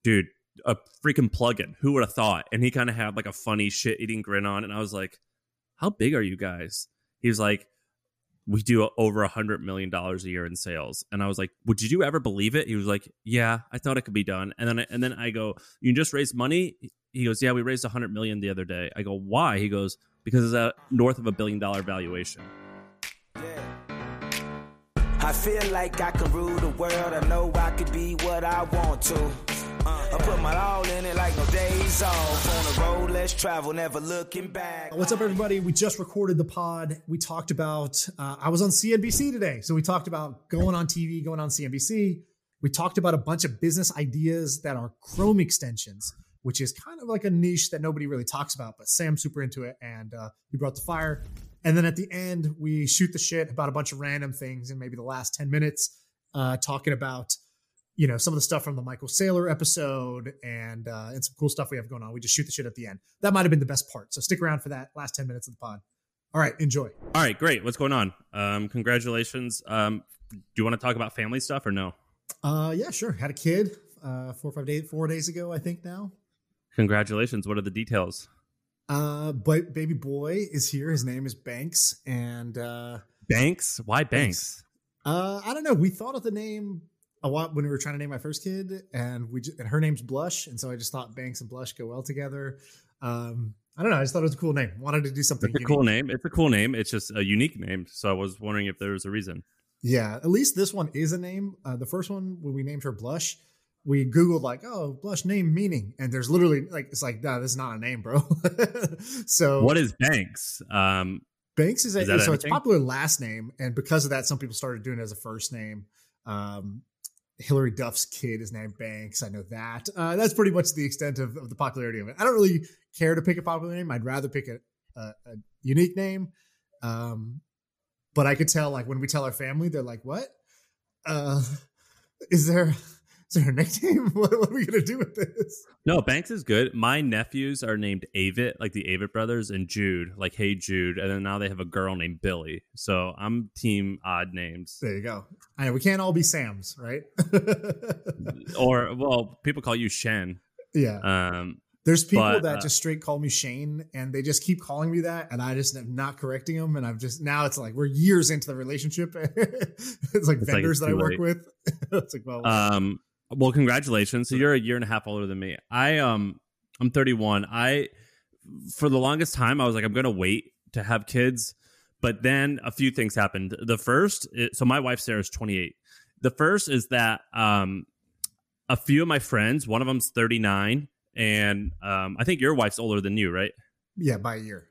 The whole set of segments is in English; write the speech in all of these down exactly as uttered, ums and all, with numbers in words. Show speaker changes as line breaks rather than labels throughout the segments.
dude, a freaking plugin. Who would have thought? And he kind of had like a funny shit eating grin on. And I was like, how big are you guys? He was like, we do over a hundred million dollars a year in sales. And I was like, would you ever believe it? He was like, yeah, I thought it could be done. And then, I, and then I go, you just raised money? He goes, yeah, we raised a hundred million the other day. I go, why? He goes, because it's a north of a billion dollar valuation.
Yeah. I feel like I can rule the world. I know I could be what I want to. Uh, I put my all in it like no days off. On the road, let's travel, never looking back.
What's up, everybody? We just recorded the pod. We talked about, uh, I was on C N B C today. So we talked about going on T V, going on C N B C. We talked about a bunch of business ideas that are Chrome extensions, which is kind of like a niche that nobody really talks about, but Sam's super into it and uh, he brought the fire. And then at the end, we shoot the shit about a bunch of random things in maybe the last ten minutes, uh, talking about, you know, some of the stuff from the Michael Saylor episode and uh, and some cool stuff we have going on. We just shoot the shit at the end. That might have been the best part. So stick around for that last ten minutes of the pod. All right, enjoy.
All right, great. What's going on? Um, congratulations. Um, do you want to talk about family stuff or no?
Uh, yeah, sure. Had a kid uh, four or five days, four days ago, I think now.
Congratulations. What are the details?
Uh, but baby boy is here. His name is Banks. And uh,
Banks? Why Banks?
Banks. Uh, I don't know. We thought of the name a lot when we were trying to name my first kid, and we just, and her name's Blush, and so I just thought Banks and Blush go well together. Um, I don't know. I just thought it was a cool name. Wanted to do something.
It's a
unique.
cool name. It's a cool name. It's just a unique name. So I was wondering if there was a reason.
Yeah, at least this one is a name. Uh, the first one, when we named her Blush, we Googled like, oh, Blush name meaning, and there's literally like, it's like, nah, this is not a name, bro. So
what is Banks? Um,
Banks is a
is
so
anything?
It's a popular last name, and because of that, some people started doing it as a first name. Um, Hillary Duff's kid is named Banks. I know that. Uh, that's pretty much the extent of, of the popularity of it. I don't really care to pick a popular name. I'd rather pick a, a, a unique name. Um, but I could tell, like, when we tell our family, they're like, what? Uh, is there... Is there a nickname? What, what are we going to do with this?
No, Banks is good. My nephews are named Avett, like the Avett brothers, and Jude, like Hey Jude. And then now they have a girl named Billy. So I'm team odd names.
There you go. I know we can't all be Sams, right?
Or, well, people call you Shen.
Yeah.
Um,
There's people
but,
that
uh,
just straight call me Shane, and they just keep calling me that, and I just am not correcting them. And I've just, now it's like we're years into the relationship. It's like
it's
vendors
like
that I work
late.
with. It's like, well,
Um, well, congratulations. So you're a year and a half older than me. I um, I'm thirty-one. I, for the longest time, I was like, I'm gonna wait to have kids, but then a few things happened. The first, so my wife Sarah is twenty-eight. The first is that um, a few of my friends, one of them's thirty-nine, and um, I think your wife's older than you, right?
yeah, by a year.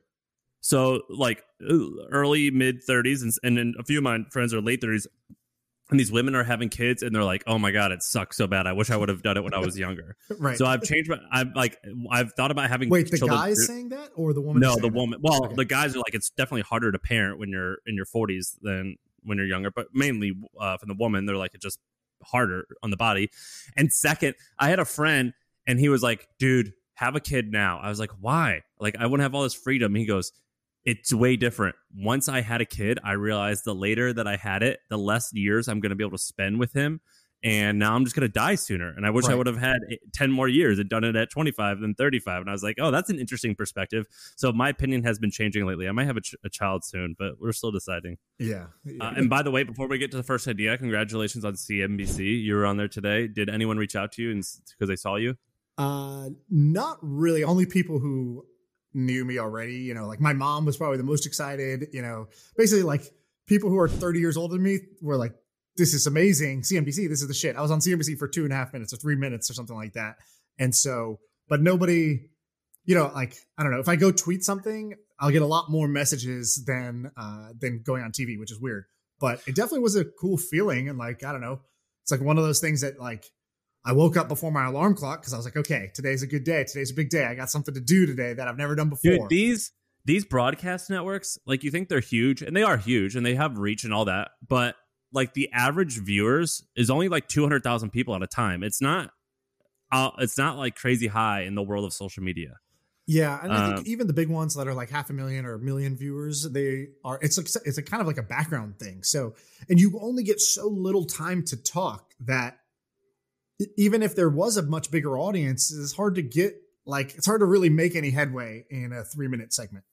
So like early mid thirties, and and then a few of my friends are late thirties. And these women are having kids, and they're like, "Oh my god, it sucks so bad. I wish I would have done it when I was younger."
Right.
So I've changed my. I'm like, I've thought about having.
Wait, the
children.
guy is saying that, or the woman?
No,
is
the
saying that?
woman. Well,
Okay.
the guys are like, it's definitely harder to parent when you're in your forties than when you're younger. But mainly uh, from the woman, they're like, it's just harder on the body. And second, I had a friend, and he was like, "Dude, have a kid now." I was like, "Why? Like, I wouldn't have all this freedom." He goes, it's way different. Once I had a kid, I realized the later that I had it, the less years I'm going to be able to spend with him. And now I'm just going to die sooner. And I wish
Right.
I would have had ten more years and done it at twenty-five than thirty-five. And I was like, oh, that's an interesting perspective. So my opinion has been changing lately. I might have a, ch- a child soon, but we're still deciding.
Yeah. yeah.
Uh, and by the way, before we get to the first idea, congratulations on C N B C. You were on there today. Did anyone reach out to you because they saw you?
Uh, not really. Only people who knew me already, you know, like my mom was probably the most excited, you know, basically like people who are thirty years older than me were like, this is amazing. C N B C, this is the shit. I was on C N B C for two and a half minutes or three minutes or something like that. And so, but nobody, you know, like, I don't know, if I go tweet something, I'll get a lot more messages than, uh, than going on T V, which is weird, but it definitely was a cool feeling. And like, I don't know, it's like one of those things that like, I woke up before my alarm clock because I was like, okay, today's a good day. Today's a big day. I got something to do today that I've never done before.
Dude, these these broadcast networks, like you think they're huge, and they are huge, and they have reach and all that, but like the average viewers is only like two hundred thousand people at a time. It's not, uh, it's not like crazy high in the world of social media.
Yeah, and I think
Um,
even the big ones that are like half a million or a million viewers, they are. It's like it's a kind of like a background thing. So, and you only get so little time to talk that even if there was a much bigger audience, it's hard to get like it's hard to really make any headway in a three minute segment.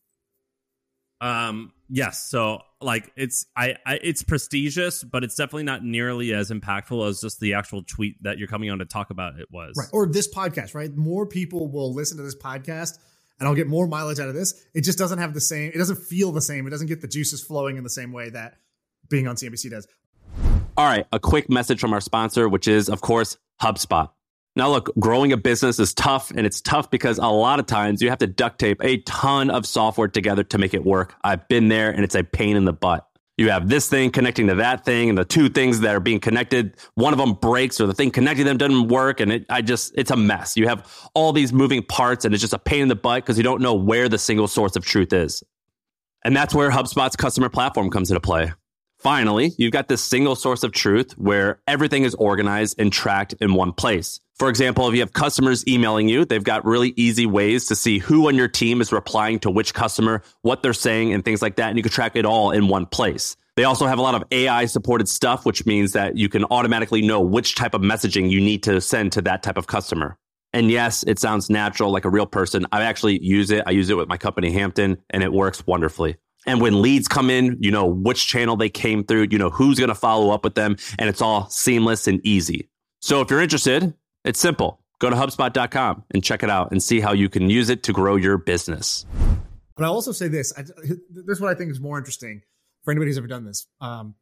Um. Yes. So, like, it's I, I. It's prestigious, but it's definitely not nearly as impactful as just the actual tweet that you're coming on to talk about. It was
right, or this podcast. Right, more people will listen to this podcast, and I'll get more mileage out of this. It just doesn't have the same. It doesn't feel the same. It doesn't get the juices flowing in the same way that being on C N B C does.
All right, a quick message from our sponsor, which is, of course, HubSpot. Now, look, growing a business is tough, and it's tough because a lot of times you have to duct tape a ton of software together to make it work. I've been there, and it's a pain in the butt. You have this thing connecting to that thing, and the two things that are being connected, one of them breaks, or the thing connecting them doesn't work, and it, I just, it's a mess. You have all these moving parts, and it's just a pain in the butt because you don't know where the single source of truth is. And that's where HubSpot's customer platform comes into play. Finally, you've got this single source of truth where everything is organized and tracked in one place. For example, if you have customers emailing you, they've got really easy ways to see who on your team is replying to which customer, what they're saying, and things like that. And you can track it all in one place. They also have a lot of A I supported stuff, which means that you can automatically know which type of messaging you need to send to that type of customer. And yes, it sounds natural, like a real person. I actually use it. I use it with my company, Hampton, and it works wonderfully. And when leads come in, you know which channel they came through, you know who's going to follow up with them, and it's all seamless and easy. So if you're interested, it's simple. Go to HubSpot dot com and check it out and see how you can use it to grow your business.
But I'll also say this. I, this is what I think is more interesting for anybody who's ever done this. Um,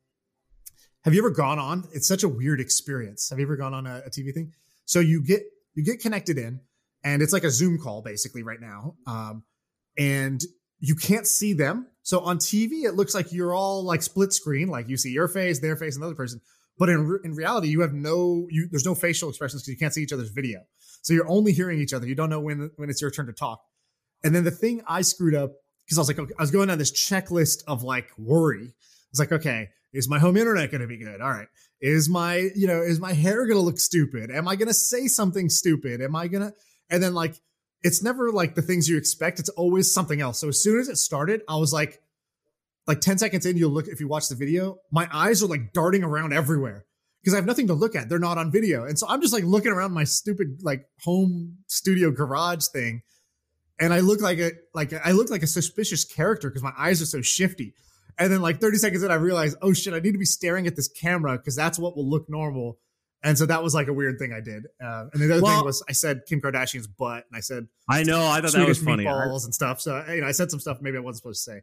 have you ever gone on? It's such a weird experience. Have you ever gone on a, a T V thing? So you get you get connected in, and it's like a Zoom call basically right now. Um, and you can't see them. So on T V, it looks like you're all like split screen, like you see your face, their face, another person. But in re- in reality, you have no, you, there's no facial expressions because you can't see each other's video. So you're only hearing each other. You don't know when when it's your turn to talk. And then the thing I screwed up, because I was like, okay, I was going down this checklist of like worry. I was like, okay, is my home internet going to be good? All right. Is my, you know, is my hair going to look stupid? Am I going to say something stupid? Am I going to, and then like, it's never like the things you expect. It's always something else. So as soon as it started, I was like, like ten seconds in, you'll look, if you watch the video, my eyes are like darting around everywhere because I have nothing to look at. They're not on video. And so I'm just like looking around my stupid like home studio garage thing. And I look like a, like I look like a suspicious character because my eyes are so shifty. And then like thirty seconds in, I realized, oh shit, I need to be staring at this camera because that's what will look normal. And so that was like a weird thing I did. Uh, and the other well, thing was I said Kim Kardashian's butt, and I said
I know I thought
Swedish
that was funny
meatballs and stuff. So you know, I said some stuff maybe I wasn't supposed to say.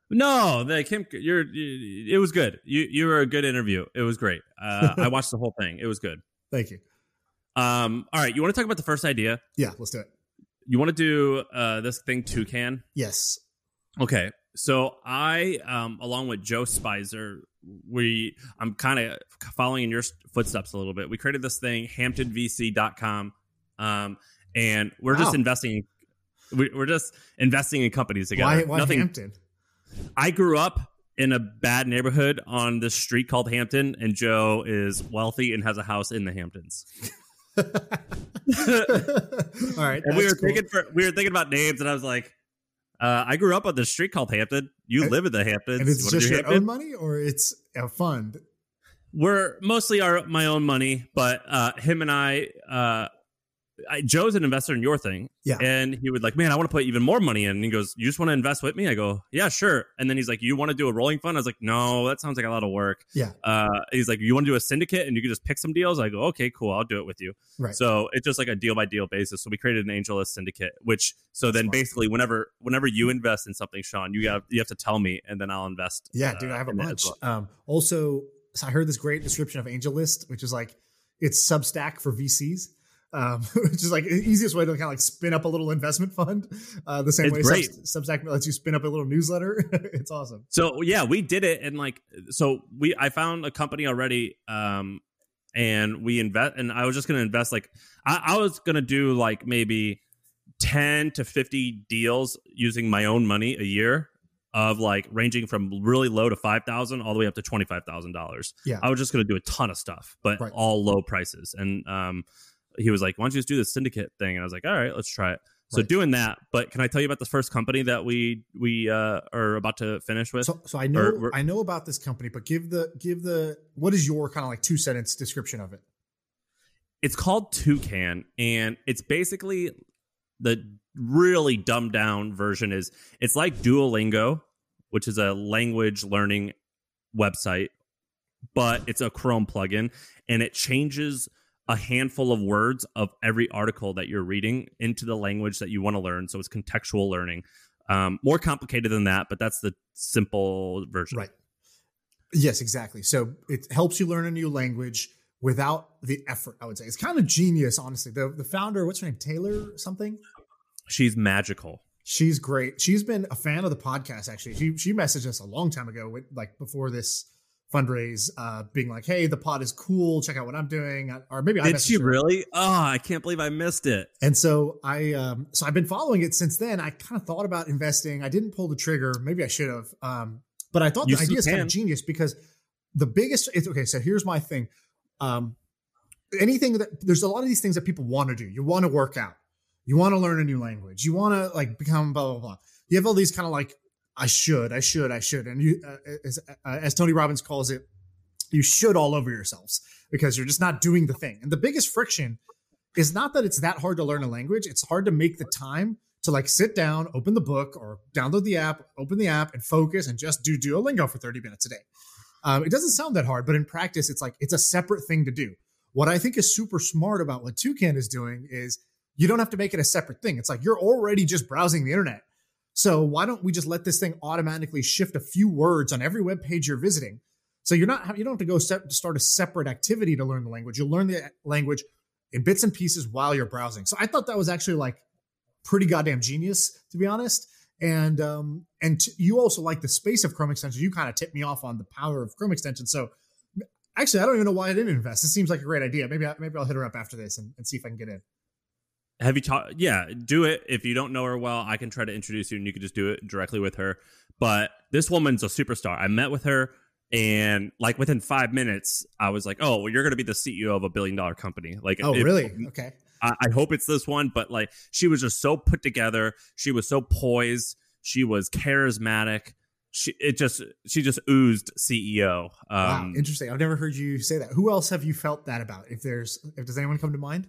No, the Kim, you're you, it was good. You you were a good interview. It was great. Uh, I watched the whole thing. It was good.
Thank you.
Um. All right. You want to talk about the first idea?
Yeah, let's do it.
You want to do uh this thing Toucan?
Yes.
Okay. So I, um, along with Joe Spicer, we I'm kind of following in your footsteps a little bit. We created this thing, Hampton V C dot com, um, and we're wow. just investing. We, we're just investing in companies together.
Why, why
Nothing,
Hampton? I
grew up in a bad neighborhood on this street called Hampton, and Joe is wealthy and has a house in the Hamptons.
All right,
and we were
cool.
thinking for we were thinking about names, and I was like. Uh, I grew up on this street called Hampton. You
and,
live in the Hamptons.
And it's
you
just your
Hampton?
own money, or it's a fund?
We're mostly our my own money, but uh, him and I, uh, I, Joe's an investor in your thing.
Yeah.
And he would like, man, I want to put even more money in. And he goes, you just want to invest with me? I go, yeah, sure. And then he's like, you want to do a rolling fund? I was like, no, that sounds like a lot of work.
Yeah.
Uh, he's like, you want to do a syndicate and you can just pick some deals? I go, okay, cool. I'll do it with you.
Right.
So it's just like a deal by deal basis. So we created an AngelList syndicate, which so
That's
then
smart.
basically whenever whenever you invest in something, Sean, you got you have to tell me and then I'll invest.
Yeah,
uh,
dude, I have a
in it
bunch.
as well.
Um, also, so I heard this great description of AngelList, which is like it's Substack for V Cs. Um, which is like the easiest way to kind of like spin up a little investment fund. Uh, the same
It's
way
great.
Sub- Substack lets you spin up a little newsletter. It's awesome.
So yeah, we did it, and like, so we I found a company already, um, and we invest, and I was just gonna invest like I, I was gonna do like maybe ten to fifty deals using my own money a year. Of like ranging from really low to five thousand all the way up to twenty five thousand dollars.
Yeah,
I was just gonna do a ton of stuff, but
right.
all low prices. And um, he was like, "Why don't you just do this syndicate thing?" And I was like, "All right, let's try it." So
right. doing
that. But can I tell you about the first company that we we uh, are about to finish with?
So, so I know I know about this company, but give the give the what is your kind of like two sentence description of it?
it's called Toucan, and it's basically the really dumbed down version is it's like Duolingo, which is a language learning website, but it's a Chrome plugin, and it changes a handful of words of every article that you're reading into the language that you want to learn. So it's contextual learning. Um, more complicated than that, but that's the simple version.
Right. Yes, exactly. So it helps you learn a new language without the effort, I would say. It's kind of genius, honestly. The the founder, what's her name? Taylor something?
She's magical.
She's great. She's been a fan of the podcast, actually. She she messaged us a long time ago, with, like before this fundraise, uh, being like, hey, the pod is cool. Check out what I'm doing. Or maybe I
Did she
her.
really? Oh, I can't believe I missed it.
And so I, um, so I've been following it since then. I kind of thought about investing. I didn't pull the trigger. Maybe I should have. Um, but I thought
You
the idea is
still
kind of
can.
genius because the biggest, it's okay. So here's my thing. Um, anything that there's a lot of these things that people want to do. You want to work out. You want to learn a new language. You want to like become blah, blah, blah. You have all these kind of like, I should, I should, I should. And you, uh, as, uh, as Tony Robbins calls it, you should all over yourselves because you're just not doing the thing. And the biggest friction is not that it's that hard to learn a language. It's hard to make the time to like sit down, open the book or download the app, open the app and focus and just do Duolingo for thirty minutes a day. Um, it doesn't sound that hard, but in practice, it's like, it's a separate thing to do. What I think is super smart about what Toucan is doing is you don't have to make it a separate thing. It's like, you're already just browsing the internet. So why don't we just let this thing automatically shift a few words on every web page you're visiting? So you're not, you don't have to go step, start a separate activity to learn the language. You'll learn the language in bits and pieces while you're browsing. So I thought that was actually like pretty goddamn genius, to be honest. And, um, and t- you also like the space of Chrome extensions. You kind of tipped me off on the power of Chrome extensions. So actually, I don't even know why I didn't invest. It seems like a great idea. Maybe, I, maybe I'll hit her up after this and, and see if I can get in.
Have you taught? Yeah, do it. If you don't know her well, I can try to introduce you and you can just do it directly with her. But this woman's a superstar. I met with her. And like within five minutes, I was like, "Oh, well, you're going to be the C E O of a billion dollar company." Like,
oh,
it,
really? Okay.
I, I hope it's this one, but like, she was just so put together. She was so poised. She was charismatic. She it just she just oozed C E O. Um,
Wow, interesting. I've never heard you say that. Who else have you felt that about? If there's, if does anyone come to mind?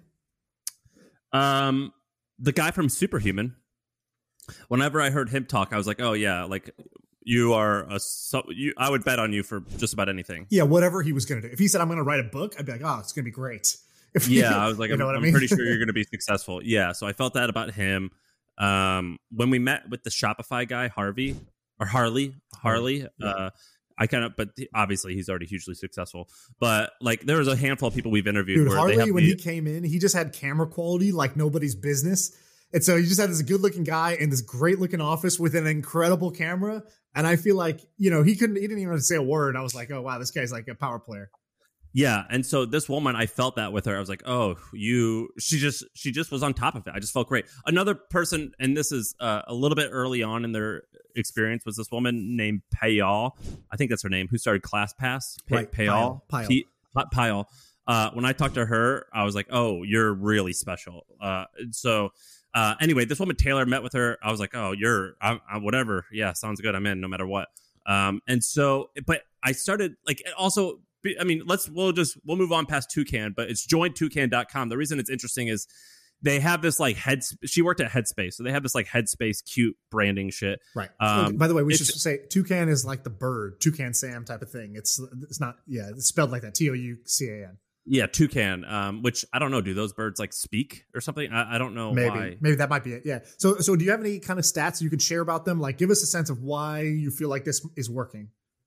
Um, the guy from Superhuman. Whenever I heard him talk, I was like, "Oh yeah, like." You are a so you. I would bet on you for just about anything.
Yeah, whatever he was going to do. If he said I'm going to write a book, I'd be like, oh, it's going to be great. If
Yeah,
he,
I was like,
you
I'm,
know what
I'm
I mean?
pretty sure you're going to be successful. Yeah, so I felt that about him. Um, when we met with the Shopify guy, Harvey or Harley, Harley.
Yeah.
Uh, I kind of, but obviously he's already hugely successful. But like, there was a handful of people we've interviewed.
Dude,
where
Harley,
they have
when
the,
he came in, he just had camera quality like nobody's business. And so you just had this good looking guy in this great looking office with an incredible camera. And I feel like, you know, he couldn't, he didn't even have to say a word. I was like, oh, wow, this guy's like a power player.
Yeah, and so this woman, I felt that with her. I was like, "Oh, you." She just, she just was on top of it. I just felt great. Another person, and this is uh, a little bit early on in their experience, was this woman named Payal. I think that's her name. Who started ClassPass? Pay,
Right,
Payal.
Payal.
P- Payal. Uh, when I talked to her, I was like, "Oh, you're really special." Uh, so. Uh, anyway, this woman Taylor, met with her. I was like, "Oh, you're I, I, whatever. Yeah, sounds good. I'm in, no matter what." Um, and so, but I started like also. I mean, let's we'll just we'll move on past Toucan, but it's join toucan dot com. The reason it's interesting is they have this like head. She worked at Headspace, so they have this like Headspace cute branding shit.
Right.
Um,
By the way, we should
it's-
say Toucan is like the bird, Toucan Sam type of thing. It's it's not. Yeah, it's spelled like that. T O U C A N.
Yeah, Toucan. Um, which I don't know. Do those birds like speak or something? I, I don't know.
Maybe,
why.
maybe that might be it. Yeah. So, so do you have any kind of stats you can share about them? Like, give us a sense of why you feel like this is working.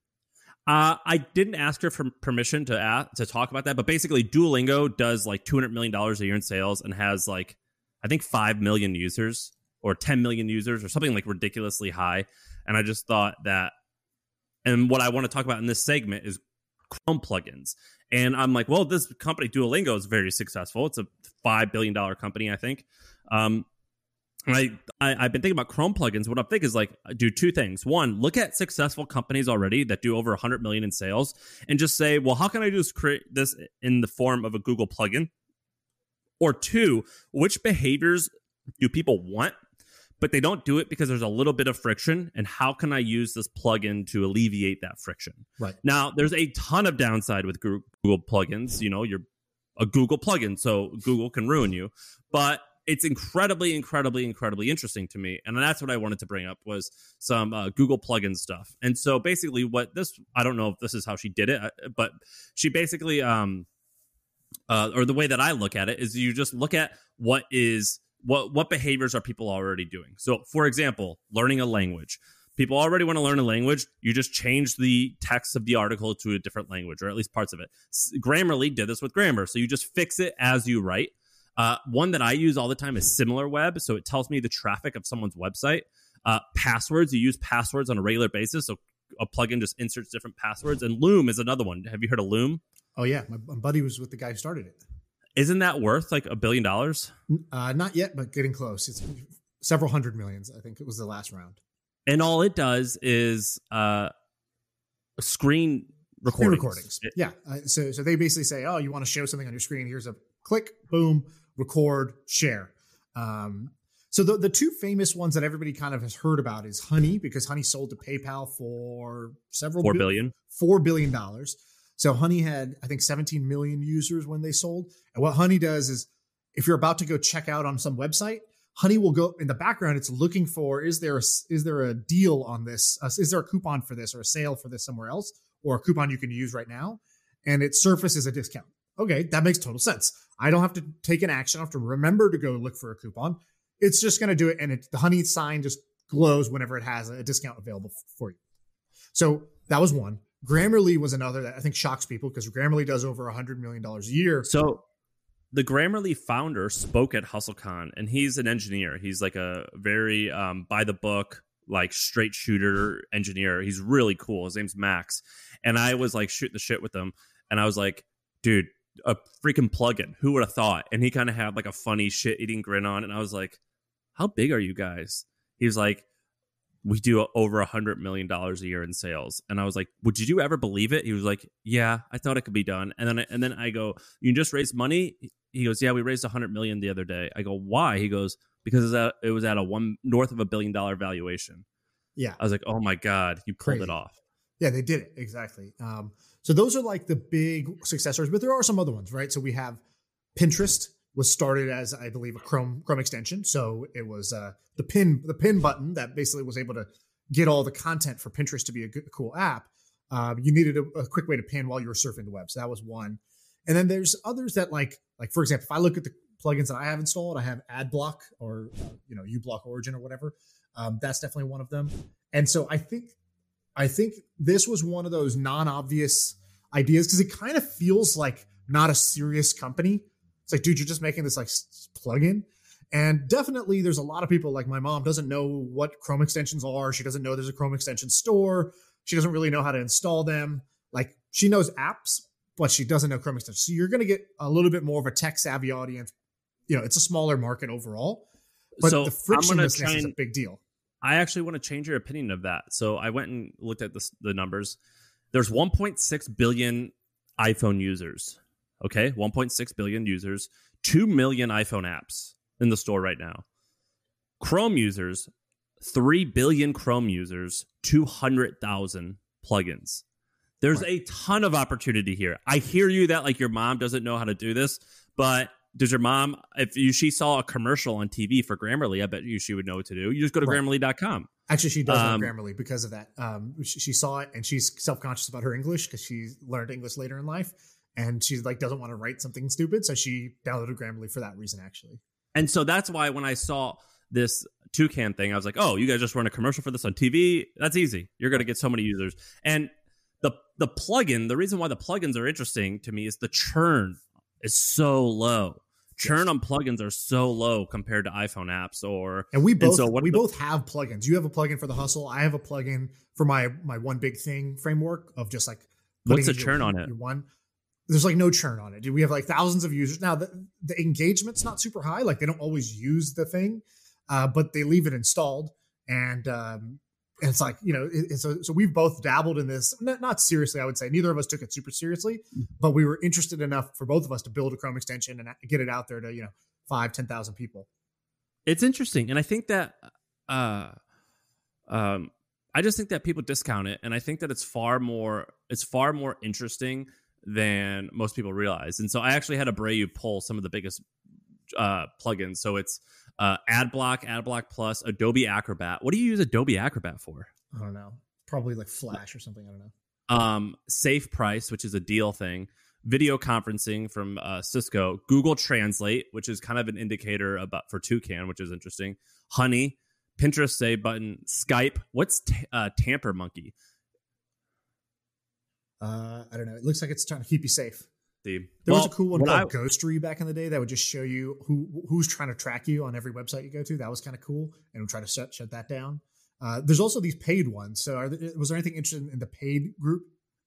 Uh, I didn't ask her for permission to ask, to talk about that, but basically Duolingo does like two hundred million dollars a year in sales and has like, I think five million users or ten million users or something like ridiculously high. And I just thought that, and what I want to talk about in this segment is Chrome plugins. And I'm like, well, this company Duolingo is very successful. It's a five billion dollars company, I think. Um, And I, I, I've been thinking about Chrome plugins. What I'm thinking is like, do two things. One, look at successful companies already that do over one hundred million in sales and just say, well, how can I just create this in the form of a Google plugin? Or two, which behaviors do people want, but they don't do it because there's a little bit of friction? And how can I use this plugin to alleviate that friction?
Right.
Now, there's a ton of downside with Google plugins. You know, you're a Google plugin, so Google can ruin you. But it's incredibly, incredibly, incredibly interesting to me. And that's what I wanted to bring up was some uh, Google plugin stuff. And so basically what this, I don't know if this is how she did it, but she basically, um, uh, or the way that I look at it is you just look at what is, what, what behaviors are people already doing. So for example, learning a language. People already want to learn a language. You just change the text of the article to a different language, or at least parts of it. Grammarly did this with grammar. So you just fix it as you write. Uh, one that I use all the time is SimilarWeb. So it tells me the traffic of someone's website. Uh, passwords, you use passwords on a regular basis. So a plugin just inserts different passwords. And Loom is another one. Have you heard of Loom?
Oh, yeah. My, my buddy was with the guy who started it.
Isn't that worth like a billion dollars?
Uh, not yet, but getting close. It's several hundred millions. I think it was the last round.
And all it does is uh, screen recordings.
Screen recordings. Yeah. Uh, so, so they basically say, oh, you want to show something on your screen? Here's a click, boom, record, share. Um, so the, the two famous ones that everybody kind of has heard about is Honey, because Honey sold to PayPal for several
four billion,
four billion dollars. So Honey had, I think, seventeen million users when they sold. And what Honey does is if you're about to go check out on some website, Honey will go in the background. It's looking for, is there a, is there a deal on this? Uh, is there a coupon for this or a sale for this somewhere else, or a coupon you can use right now? And it surfaces a discount. Okay, that makes total sense. I don't have to take an action. I don't have to remember to go look for a coupon. It's just going to do it. And it, the Honey sign just glows whenever it has a discount available for you. So that was one. Grammarly was another that I think shocks people because Grammarly does over one hundred million dollars a year.
So the Grammarly founder spoke at HustleCon, and he's an engineer. He's like a very um, by the book, like straight shooter engineer. He's really cool. His name's Max. And I was like shooting the shit with him. And I was like, dude, a freaking plugin. Who would have thought? And he kind of had like a funny shit eating grin on. And I was like, how big are you guys? He was like, we do over a hundred million dollars a year in sales. And I was like, would you ever believe it? He was like, yeah, I thought it could be done. And then, I, and then I go, you just raised money? He goes, yeah, we raised a hundred million the other day. I go, why? He goes, because it was at, it was at a one north of a billion dollar valuation.
Yeah.
I was like, oh my God, you pulled
Crazy.
it off.
Yeah, they did it. Exactly. Um, so those are like the big successors, but there are some other ones, right? So we have Pinterest was started as, I believe, a Chrome Chrome extension. So it was uh, the pin the pin button that basically was able to get all the content for Pinterest to be a good, cool app. Um, you needed a, a quick way to pin while you were surfing the web. So that was one. And then there's others that like, like for example, if I look at the plugins that I have installed, I have AdBlock or, uh, you know, uBlock Origin or whatever. Um, that's definitely one of them. And so I think, I think this was one of those non-obvious ideas because it kind of feels like not a serious company. It's like, dude, you're just making this like plugin. And definitely there's a lot of people like my mom doesn't know what Chrome extensions are. She doesn't know there's a Chrome extension store. She doesn't really know how to install them. Like she knows apps, but she doesn't know Chrome extensions. So you're going to get a little bit more of a tech savvy audience. You know, it's a smaller market overall, but
So
the
I'm gonna
frictionlessness
try
is a
and-
big deal.
I actually want to change your opinion of that. So I went and looked at the, the numbers. There's one point six billion iPhone users. Okay, one point six billion users, two million iPhone apps in the store right now. Chrome users, three billion Chrome users, two hundred thousand plugins. There's
Right.
a ton of opportunity here. I hear you that like your mom doesn't know how to do this, but does your mom, if you, she saw a commercial on T V for Grammarly, I bet you she would know what to do. You just go to
Right.
Grammarly dot com.
Actually, she does
Um,
know Grammarly because of that. Um, she, she saw it and she's self-conscious about her English because she learned English later in life. And she's like, doesn't want to write something stupid. So she downloaded Grammarly for that reason, actually.
And so that's why when I saw this Toucan thing, I was like, oh, you guys just run a commercial for this on T V? That's easy. You're going to get so many users. And the the plugin, the reason why the plugins are interesting to me is the churn is so low. Churn
Yes.
on plugins are so low compared to iPhone apps or
And we both
so what
we
the-
both have plugins. You have a plugin for the hustle. I have a plugin for my my one big thing framework of just like
What's
putting
the
in
churn
your-
on it?
your one. There's like no churn on it. We have like thousands of users. Now the, the engagement's not super high. Like they don't always use the thing, uh, but they leave it installed. And um, it's like, you know, it, so, so we've both dabbled in this, not, not seriously, I would say. Neither of us took it super seriously, but we were interested enough for both of us to build a Chrome extension and get it out there to, you know, five, ten thousand people.
It's interesting. And I think that uh um I just think that people discount it, and I think that it's far more it's far more interesting than most people realize. And so I actually had Abreu pull some of the biggest uh, plugins. So it's uh, AdBlock, AdBlock Plus, Adobe Acrobat. What do you use Adobe Acrobat for?
I don't know. Probably like Flash or something. I don't know.
Um, Safe Price, which is a deal thing. Video conferencing from uh, Cisco. Google Translate, which is kind of an indicator about for Toucan, which is interesting. Honey, Pinterest Save Button, Skype. What's t- uh, Tamper Monkey?
Uh, I don't know. It looks like it's trying to keep you safe.
See,
there
well,
was a cool one called
I,
Ghostery back in the day that would just show you who who's trying to track you on every website you go to. That was kind of cool, and we'll try to shut shut that down. Uh, there's also these paid ones. So, are there, was there anything interesting in the paid group?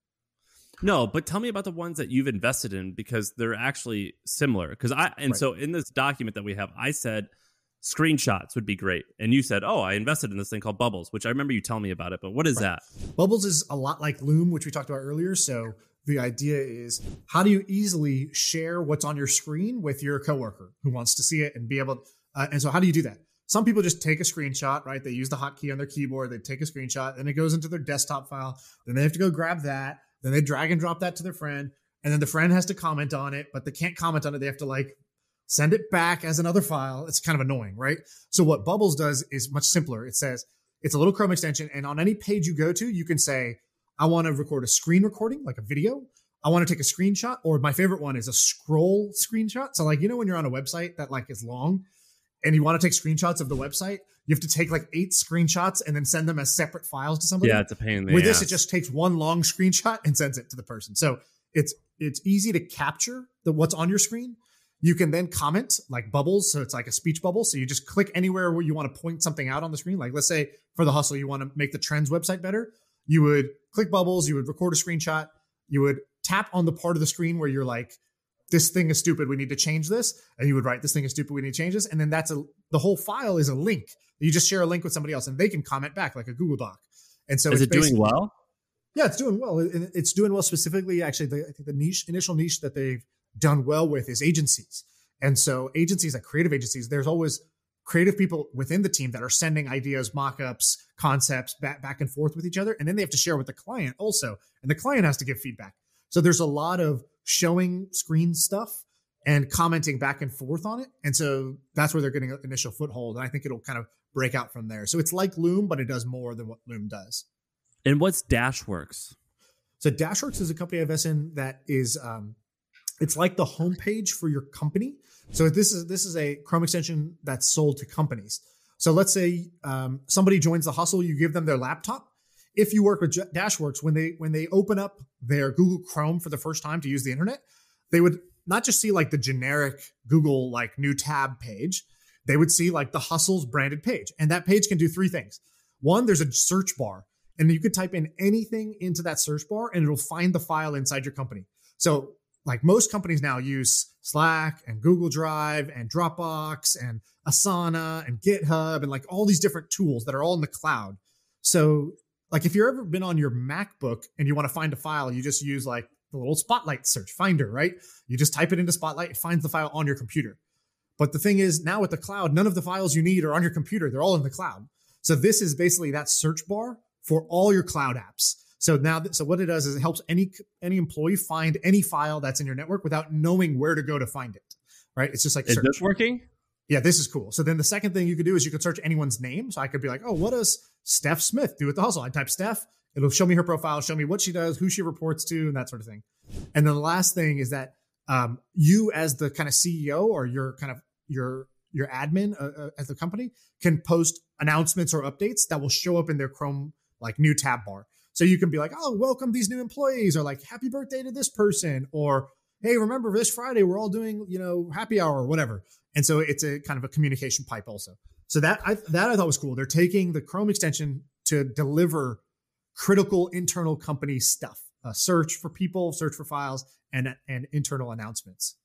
No, but tell me about the ones that you've invested in because they're actually similar. Because I and
Right.
so in this document that we have, I said screenshots would be great, and you said, "Oh, I invested in this thing called Bubbles," which I remember you telling me about it. But what is
Right.
that?
Bubbles is a lot like Loom, which we talked about earlier. So the idea is, how do you easily share what's on your screen with your coworker who wants to see it and be able? Uh, and so, how do you do that? Some people just take a screenshot, right? They use the hotkey on their keyboard. They take a screenshot, and it goes into their desktop file. Then they have to go grab that. Then they drag and drop that to their friend, and then the friend has to comment on it, but they can't comment on it. They have to like send it back as another file. It's kind of annoying, right? So what Bubbles does is much simpler. It says it's a little Chrome extension, and on any page you go to, you can say, I want to record a screen recording, like a video. I want to take a screenshot, or my favorite one is a scroll screenshot. So like, you know, when you're on a website that like is long and you want to take screenshots of the website, you have to take like eight screenshots and then send them as separate files to somebody.
Yeah, it's a pain in the
With
ass.
this, it just takes one long screenshot and sends it to the person. So it's it's easy to capture the what's on your screen. You can then comment like Bubbles. So it's like a speech bubble. So you just click anywhere where you want to point something out on the screen. Like let's say for the Hustle, you want to make the Trends website better. You would click Bubbles, you would record a screenshot, you would tap on the part of the screen where you're like, this thing is stupid, we need to change this. And you would write, this thing is stupid, we need to change this. And then that's a, the whole file is a link. You just share a link with somebody else and they can comment back like a Google Doc. And so
is
it's
it doing well?
Yeah, it's doing well. And it's doing well specifically, actually, the, I think the niche, initial niche that they've done well with is agencies. And so agencies, like creative agencies, there's always creative people within the team that are sending ideas, mock-ups, concepts back, back and forth with each other. And then they have to share with the client also. And the client has to give feedback. So there's a lot of showing screen stuff and commenting back and forth on it. And so that's where they're getting an initial foothold. And I think it'll kind of break out from there. So it's like Loom, but it does more than what Loom does.
And what's Dashworks?
So Dashworks is a company I invest in that is, um, it's like the homepage for your company. So this is this is a Chrome extension that's sold to companies. So let's say um, somebody joins the Hustle, you give them their laptop. If you work with Dashworks, when they when they open up their Google Chrome for the first time to use the internet, they would not just see like the generic Google like new tab page. They would see like the Hustle's branded page, and that page can do three things. One, there's a search bar, and you could type in anything into that search bar, and it'll find the file inside your company. So like most companies now use Slack and Google Drive and Dropbox and Asana and GitHub and like all these different tools that are all in the cloud. So like if you've ever been on your MacBook and you want to find a file, you just use like the little Spotlight search finder, right? You just type it into Spotlight, it finds the file on your computer. But the thing is now with the cloud, none of the files you need are on your computer. They're all in the cloud. So this is basically that search bar for all your cloud apps. So now, so what it does is it helps any any employee find any file that's in your network without knowing where to go to find it, right? It's just like
Is
search.
this working?
Yeah, this is cool. So then the second thing you could do is you could search anyone's name. So I could be like, oh, what does Steph Smith do at the Hustle? I type Steph. It'll show me her profile, show me what she does, who she reports to, and that sort of thing. And then the last thing is that um, you as the kind of C E O or your kind of your your admin uh, uh, at the company can post announcements or updates that will show up in their Chrome like new tab bar. So you can be like, oh, welcome these new employees, or like, happy birthday to this person, or hey, remember this Friday, we're all doing, you know, happy hour or whatever. And so it's a kind of a communication pipe also. So that I, that I thought was cool. They're taking the Chrome extension to deliver critical internal company stuff, uh, search for people, search for files, and, and internal announcements.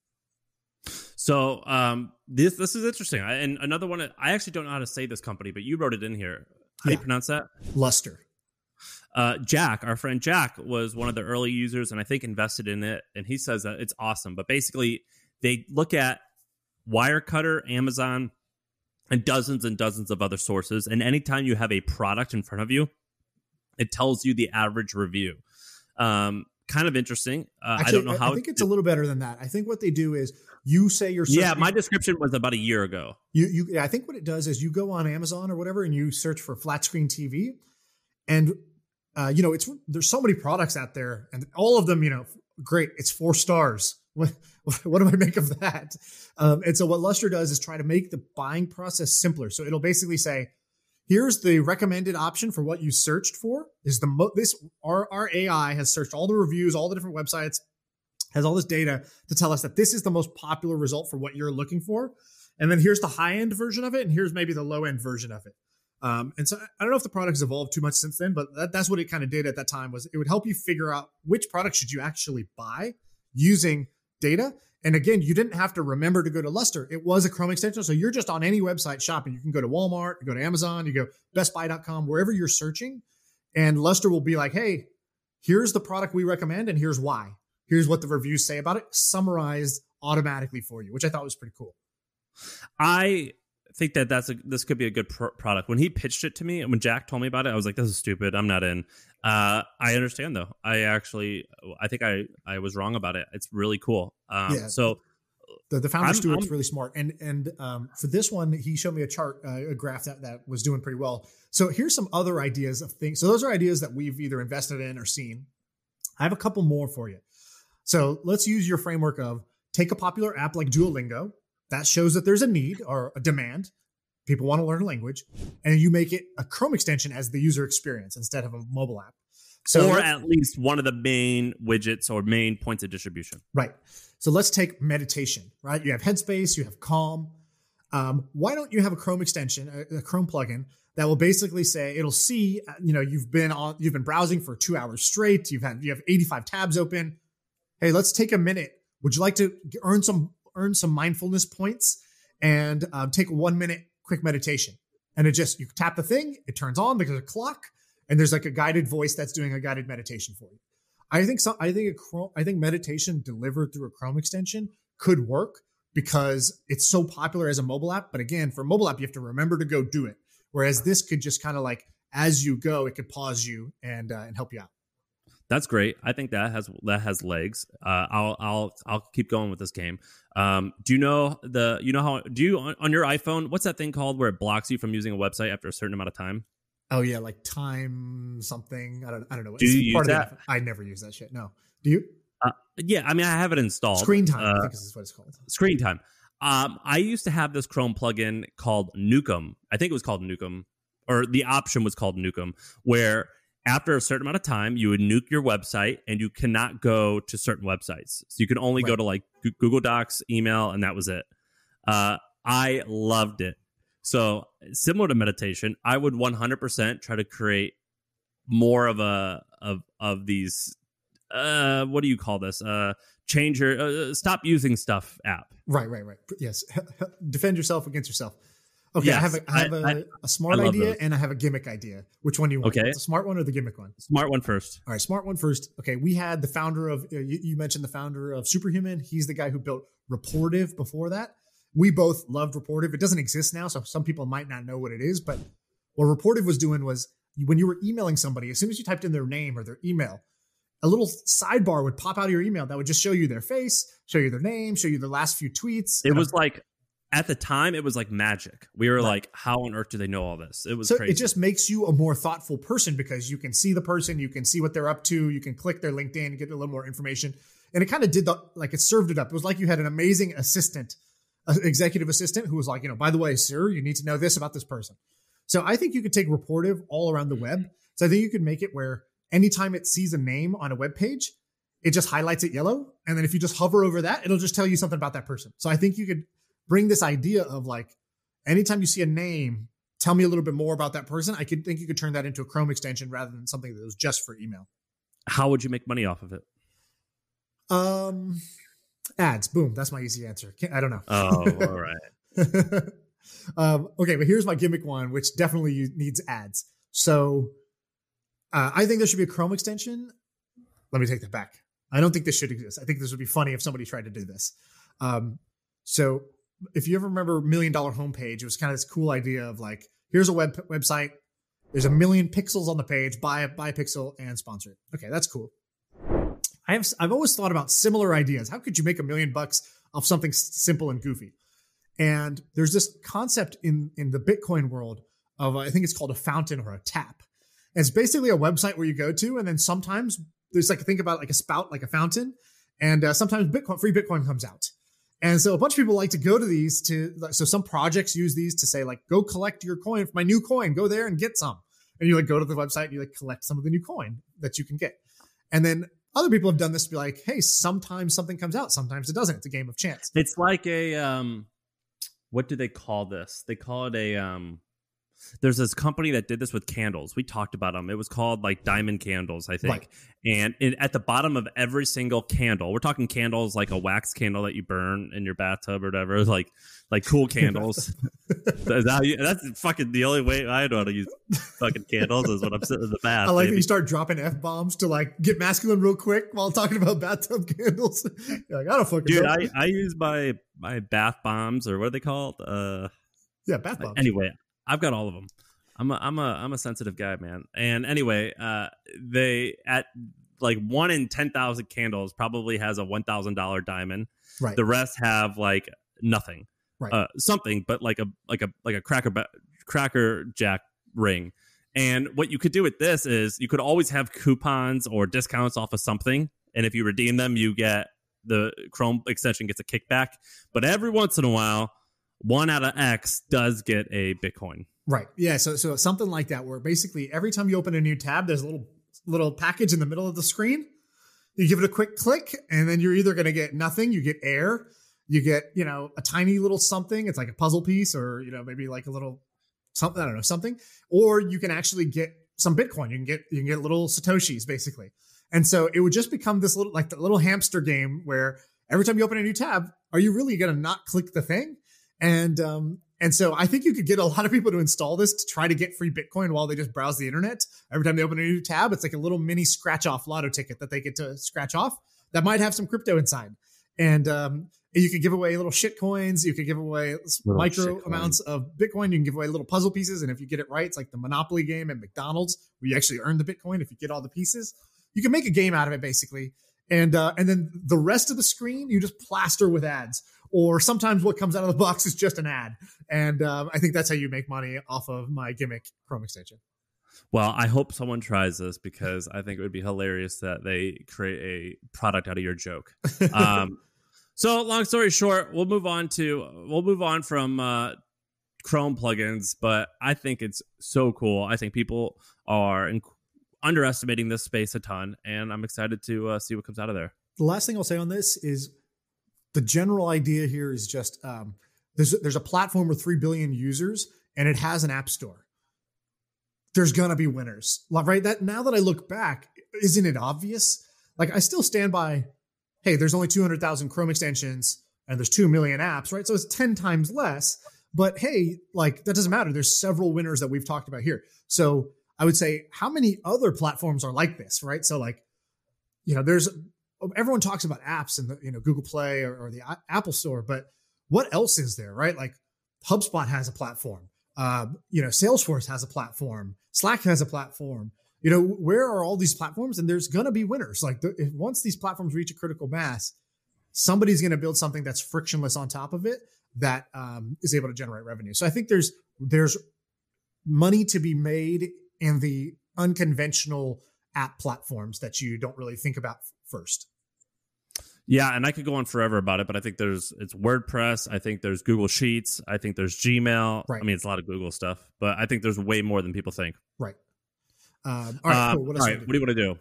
So um, this this is interesting. I, and another one, I actually don't know how to say this company, but you wrote it in here. How do
Yeah.
you pronounce that?
Luster.
Uh, Jack, our friend Jack, was one of the early users and I think invested in it. And he says that it's awesome. But basically, they look at Wirecutter, Amazon, and dozens and dozens of other sources. And anytime you have a product in front of you, it tells you the average review. Um, kind of interesting. Uh,
Actually,
I don't know how.
I think it's a little better than that. I think what they do is you say you're searching.
Yeah, my description was about a year ago.
You, you, yeah, I think what it does is you go on Amazon or whatever and you search for flat screen T V, and uh, you know, it's there's so many products out there, and all of them, you know, great. It's four stars. What what do I make of that? Um, and so what Lustre does is try to make the buying process simpler. So it'll basically say, here's the recommended option for what you searched for. Is the mo- this our our A I has searched all the reviews, all the different websites, has all this data to tell us that this is the most popular result for what you're looking for. And then here's the high end version of it, and here's maybe the low end version of it. Um, and so I don't know if the product has evolved too much since then, but that, that's what it kind of did at that time. Was it would help you figure out which product should you actually buy using data. And again, you didn't have to remember to go to Lustre. It was a Chrome extension. So you're just on any website shopping. You can go to Walmart, you go to Amazon, you go best buy dot com, wherever you're searching. And Lustre will be like, hey, here's the product we recommend and here's why. Here's what the reviews say about it, summarized automatically for you, which I thought was pretty cool.
I think that that's a, this could be a good pr- product. When he pitched it to me, and when Jack told me about it, I was like, this is stupid. I'm not in. Uh, I understand, though. I actually, I think I, I was wrong about it. It's really cool. Um, yeah. So
the, the founder,
I'm,
Stuart's
I'm,
really smart. And and um, for this one, he showed me a chart, uh, a graph that, that was doing pretty well. So here's some other ideas of things. So those are ideas that we've either invested in or seen. I have a couple more for you. So let's use your framework of take a popular app like Duolingo. That shows that there's a need or a demand. People want to learn a language, and you make it a Chrome extension as the user experience instead of a mobile app. So,
or at least one of the main widgets or main points of distribution.
Right. So let's take meditation, right? You have Headspace, you have Calm. Um, why don't you have a Chrome extension, a, a Chrome plugin that will basically say, it'll see, you know, you've been on, you've been browsing for two hours straight. You've had, you have eighty-five tabs open. Hey, let's take a minute. Would you like to earn some, earn some mindfulness points and um, take a one minute quick meditation? And it just, you tap the thing, it turns on because of a clock, and there's like a guided voice that's doing a guided meditation for you. I think so. I think a Chrome, I think meditation delivered through a Chrome extension could work because it's so popular as a mobile app. But again, for a mobile app, you have to remember to go do it. Whereas this could just kind of like, as you go, it could pause you and uh, and help you out.
That's great. I think that has that has legs. Uh, I'll I'll I'll keep going with this game. Um, do you know the you know how do you on, on your iPhone? What's that thing called where it blocks you from using a website after a certain amount of time?
Oh yeah, like time something. I don't I don't know.
Do
it's
you
part
use
of
that?
The, I never use that shit. No. Do you?
Uh, yeah, I mean I have it installed.
Screen time.
Uh,
I think this is what it's called.
Screen time. Um, I used to have this Chrome plugin called Nukem. I think it was called Nukem, or the option was called Nukem, where after a certain amount of time, you would nuke your website and you cannot go to certain websites. So you can only right. go to like Google Docs, email, and that was it. Uh, I loved it. So similar to meditation, I would one hundred percent try to create more of a of of these. Uh, what do you call this? Uh, change your uh, stop using stuff app.
Right, right, right. Yes, defend yourself against yourself. Okay,
yes,
I have a, I have
I,
a, a smart idea those. And I have a gimmick idea. Which one do you want?
Okay,
the smart one or the gimmick one?
Smart one first.
All right, smart one first. Okay, we had the founder of uh, you, you mentioned the founder of Superhuman. He's the guy who built Rapportive before that. We both loved Rapportive. It doesn't exist now, so some people might not know what it is. But what Rapportive was doing was when you were emailing somebody, as soon as you typed in their name or their email, a little sidebar would pop out of your email that would just show you their face, show you their name, show you their last few tweets.
It was like, at the time, it was like magic. We were right. like, how on earth do they know all this? It was
so
crazy.
It just makes you a more thoughtful person because you can see the person, you can see what they're up to, you can click their LinkedIn and get a little more information. And it kind of did the, like it served it up. It was like you had an amazing assistant, an executive assistant who was like, you know, by the way, sir, you need to know this about this person. So I think you could take Rapportive all around the web. So I think you could make it where anytime it sees a name on a web page, it just highlights it yellow. And then if you just hover over that, it'll just tell you something about that person. So I think you could bring this idea of like, anytime you see a name, tell me a little bit more about that person. I could think you could turn that into a Chrome extension rather than something that was just for email.
How would you make money off of it?
Um, ads. Boom. That's my easy answer. I don't know.
Oh, all right.
um, okay, but here's my gimmick one, which definitely needs ads. So uh, I think there should be a Chrome extension. Let me take that back. I don't think this should exist. I think this would be funny if somebody tried to do this. Um, so if you ever remember Million Dollar Homepage, it was kind of this cool idea of like, here's a web website. There's a million pixels on the page. Buy a, buy a pixel and sponsor it. Okay, that's cool. I I have I've always thought about similar ideas. How could you make a million bucks off something s- simple and goofy? And there's this concept in in the Bitcoin world of, I think it's called a fountain or a tap. And it's basically a website where you go to, and then sometimes there's like, think about like a spout, like a fountain, and uh, sometimes Bitcoin, free Bitcoin comes out. And so a bunch of people like to go to these to, so some projects use these to say like, go collect your coin, my new coin, go there and get some. And you like go to the website and you like collect some of the new coin that you can get. And then other people have done this to be like, hey, sometimes something comes out, sometimes it doesn't. It's a game of chance.
It's like a, um, what do they call this? They call it a, um, there's this company that did this with candles. We talked about them. It was called like Diamond Candles, I think. Right. And it, at the bottom of every single candle, we're talking candles like a wax candle that you burn in your bathtub or whatever, like like cool candles. Is that how you, that's fucking the only way I know how to use fucking candles is when I'm sitting in the bath.
I like
baby.
that you start dropping F-bombs to like get masculine real quick while talking about bathtub candles. You're like, I don't fucking
Dude,
know.
I, I use my, my bath bombs, or what are they called? Uh,
yeah, bath bombs.
Anyway. I've got all of them. I'm a I'm a I'm a sensitive guy, man. And anyway, uh, they at like one in ten thousand candles probably has a one thousand dollar diamond.
Right.
The rest have like nothing,
right?
Uh, something, but like a like a like a cracker cracker jack ring. And what you could do with this is you could always have coupons or discounts off of something, and if you redeem them, you get the Chrome extension gets a kickback. But every once in a while, one out of X does get a Bitcoin.
Right. Yeah. So so something like that, where basically every time you open a new tab, there's a little little package in the middle of the screen. You give it a quick click, and then you're either going to get nothing, you get air, you get, you know, a tiny little something. It's like a puzzle piece, or, you know, maybe like a little something, I don't know, something. Or you can actually get some Bitcoin. You can get you can get little Satoshis, basically. And so it would just become this little, like the little hamster game where every time you open a new tab, are you really going to not click the thing? And um, and so I think you could get a lot of people to install this to try to get free Bitcoin while they just browse the internet. Every time they open a new tab, it's like a little mini scratch off lotto ticket that they get to scratch off that might have some crypto inside. And um, you could give away little shit coins. You could give away little micro amounts of Bitcoin. You can give away little puzzle pieces. And if you get it right, it's like the Monopoly game at McDonald's where you actually earn the Bitcoin if you get all the pieces. You can make a game out of it, basically. And uh, and then the rest of the screen, you just plaster with ads. Or sometimes what comes out of the box is just an ad. And um, I think that's how you make money off of my gimmick Chrome extension.
Well, I hope someone tries this, because I think it would be hilarious that they create a product out of your joke. Um, so long story short, we'll move on to we'll move on from uh, Chrome plugins, but I think it's so cool. I think people are in- underestimating this space a ton, and I'm excited to uh, see what comes out of there.
The last thing I'll say on this is, the general idea here is just um, there's there's a platform with three billion users, and it has an app store. There's gonna be winners, right? That now that I look back, isn't it obvious? Like, I still stand by, hey, there's only two hundred thousand Chrome extensions and there's two million apps, right? So it's ten times less. But hey, like, that doesn't matter. There's several winners that we've talked about here. So I would say, how many other platforms are like this, right? So like, you know, there's everyone talks about apps in the, you know, Google Play or, or the I- Apple Store, but what else is there, right? Like HubSpot has a platform, uh, you know, Salesforce has a platform, Slack has a platform, you know, where are all these platforms? And there's going to be winners. Like the, if, once these platforms reach a critical mass, somebody's going to build something that's frictionless on top of it that um, is able to generate revenue. So I think there's, there's money to be made in the unconventional app platforms that you don't really think about first.
Yeah, and I could go on forever about it, but I think there's it's WordPress. I think there's Google Sheets. I think there's Gmail.
Right.
I mean, it's a lot of Google stuff, but I think there's way more than people think.
Right. Um, all right.
Um,
Cool. What,
all right. What do you want to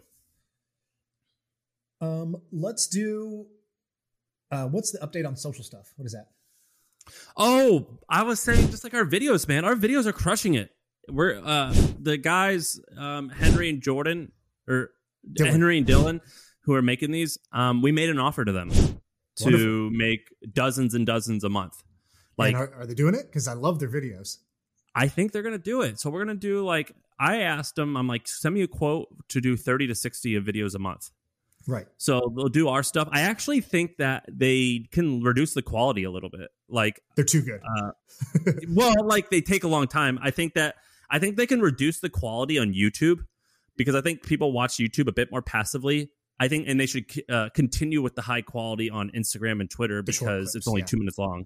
do? Um, let's do. Uh, what's the update on social stuff? What is that?
Oh, I was saying, just like our videos, man. Our videos are crushing it. We're uh, the guys, um, Henry and Jordan, or Dylan. Henry and Dylan, who are making these. Um, we made an offer to them to Wonderful. make dozens and dozens a month. Like,
are, are they doing it? Because I love their videos.
I think they're gonna do it. So we're gonna do like I asked them. I'm like, send me a quote to do thirty to sixty of videos a month.
Right.
So they'll do our stuff. I actually think that they can reduce the quality a little bit. Like,
they're too good.
Uh, well, like they take a long time. I think that I think they can reduce the quality on YouTube, because I think people watch YouTube a bit more passively I think, and they should uh, continue with the high quality on Instagram and Twitter
The short
because
clips,
it's only
yeah.
two minutes long.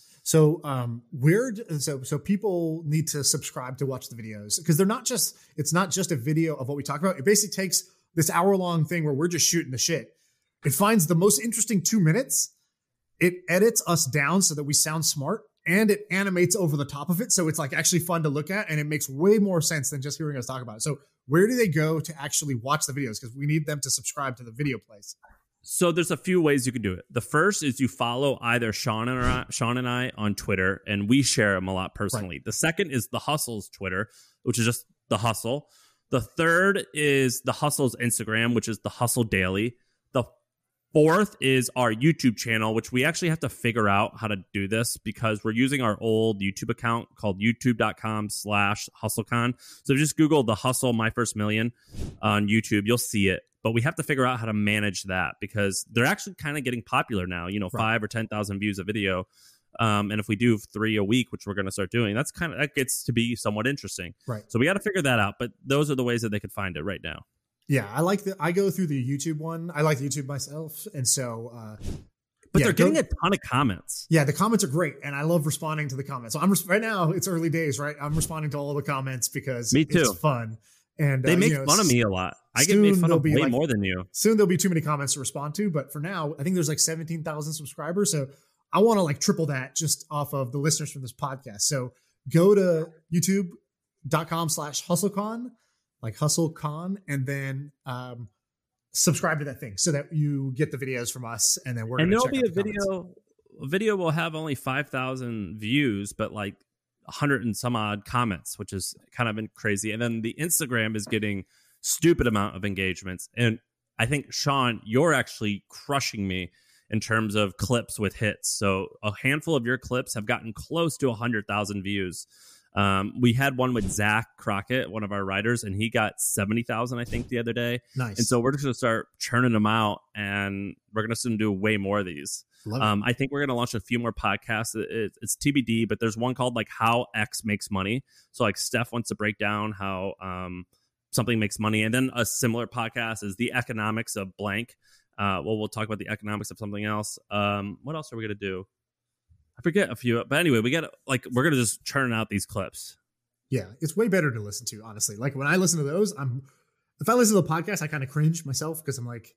So um we're so so people need to subscribe to watch the videos because they're not just it's not just a video of what we talk about. It basically takes this hour long thing where we're just shooting the shit. It finds the most interesting two minutes. It edits us down so that we sound smart, and it animates over the top of it. So it's like actually fun to look at, and it makes way more sense than just hearing us talk about it. So where do they go to actually watch the videos? Because we need them to subscribe to the video place.
So there's a few ways you can do it. The first is you follow either Sean and I, Sean and I on Twitter, and we share them a lot personally. Right. The second is The Hustle's Twitter, which is just The Hustle. The third is The Hustle's Instagram, which is The Hustle Daily. The fourth is our YouTube channel, which we actually have to figure out how to do this because we're using our old YouTube account called youtube.com slash HustleCon. So just Google The Hustle My First Million on YouTube. You'll see it. But we have to figure out how to manage that because they're actually kind of getting popular now, you know, right. five or ten thousand views a video. Um, and if we do three a week, which we're going to start doing, that's kind of that gets to be somewhat interesting.
Right.
So we got to figure that out. But those are the ways that they could find it right now.
Yeah, I like the I go through the YouTube one. I like the YouTube myself. And so uh
But
yeah,
they're getting
go,
a ton of comments.
Yeah, the comments are great. And I love responding to the comments. So I'm right now, it's early days, right? I'm responding to all the comments because
Me too.
It's fun. And
they
uh,
make
you know,
fun of me a lot. I get made fun of way like, more than you.
Soon there'll be too many comments to respond to. But for now, I think there's like seventeen thousand subscribers. So I want to like triple that just off of the listeners from this podcast. So go to youtube.com slash HustleCon, like HustleCon, and then um, subscribe to that thing so that you get the videos from us. And then we're going
to
check
And there'll be a video.
Comments.
A video will have only five thousand views, but like one hundred and some odd comments, which is kind of been crazy. And then the Instagram is getting stupid amount of engagements. And I think, Sean, you're actually crushing me in terms of clips with hits. So a handful of your clips have gotten close to one hundred thousand views. Um, we had one with Zach Crockett, one of our writers, and he got seventy thousand, I think, the other day.
Nice.
And so we're just going to start churning them out, and we're going to soon do way more of these. Um, I think we're going to launch a few more podcasts. It, it's T B D, but there's one called like How X Makes Money. So like Steph wants to break down how um, something makes money. And then a similar podcast is The Economics of Blank. Uh, well, we'll talk about the economics of something else. Um, what else are we going to do? I forget a few. But anyway, we got like we're going to just churn out these clips.
Yeah, it's way better to listen to, honestly. Like when I listen to those, I'm if I listen to the podcast, I kind of cringe myself because I'm like,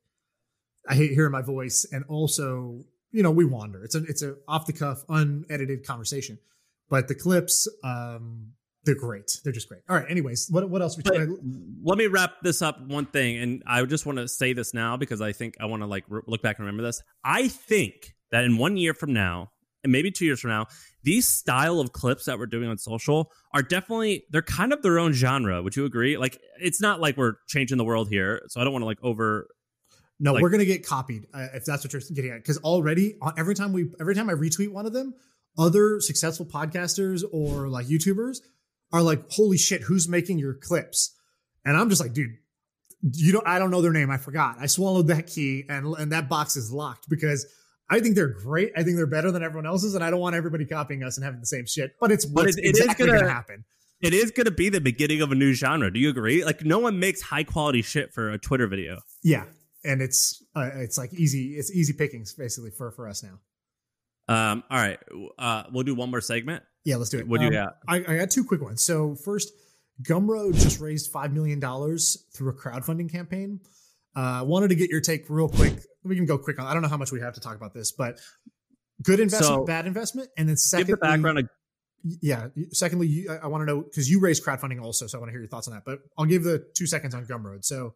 I hate hearing my voice. And also, you know, we wander. It's a it's a off the cuff, unedited conversation. But the clips, um, they're great. They're just great. All right. Anyways, what what else? We try?
Let me wrap this up. One thing, and I just want to say this now because I think I want to like re- look back and remember this. I think that in one year from now, and maybe two years from now, these style of clips that we're doing on social are definitely they're kind of their own genre. Would you agree? Like, it's not like we're changing the world here, so I don't want to like over.
No,
like,
we're gonna get copied uh, if that's what you're getting at. Because already, every time we, every time I retweet one of them, other successful podcasters or like YouTubers are like, "Holy shit, who's making your clips?" And I'm just like, "Dude, you don't. I don't know their name. I forgot. I swallowed that key, and and that box is locked because I think they're great. I think they're better than everyone else's, and I don't want everybody copying us and having the same shit. But it's
but
what's
it, it
exactly
is gonna,
gonna happen.
It is gonna be the beginning of a new genre. Do you agree? Like, no one makes high quality shit for a Twitter video.
Yeah. And it's uh, it's like easy it's easy pickings basically for, for us now.
Um. All right. Uh. We'll do one more segment.
Yeah. Let's do it.
What do you
um,
got?
I, I got two quick ones. So first, Gumroad just raised five million dollars through a crowdfunding campaign. I uh, wanted to get your take real quick. We can go quick on. I don't know how much we have to talk about this, but good investment,
So,
bad investment, and then secondly,
Give the background. Of-
yeah. Secondly, you, I, I want to know because you raised crowdfunding also, so I want to hear your thoughts on that. But I'll give the two seconds on Gumroad. So.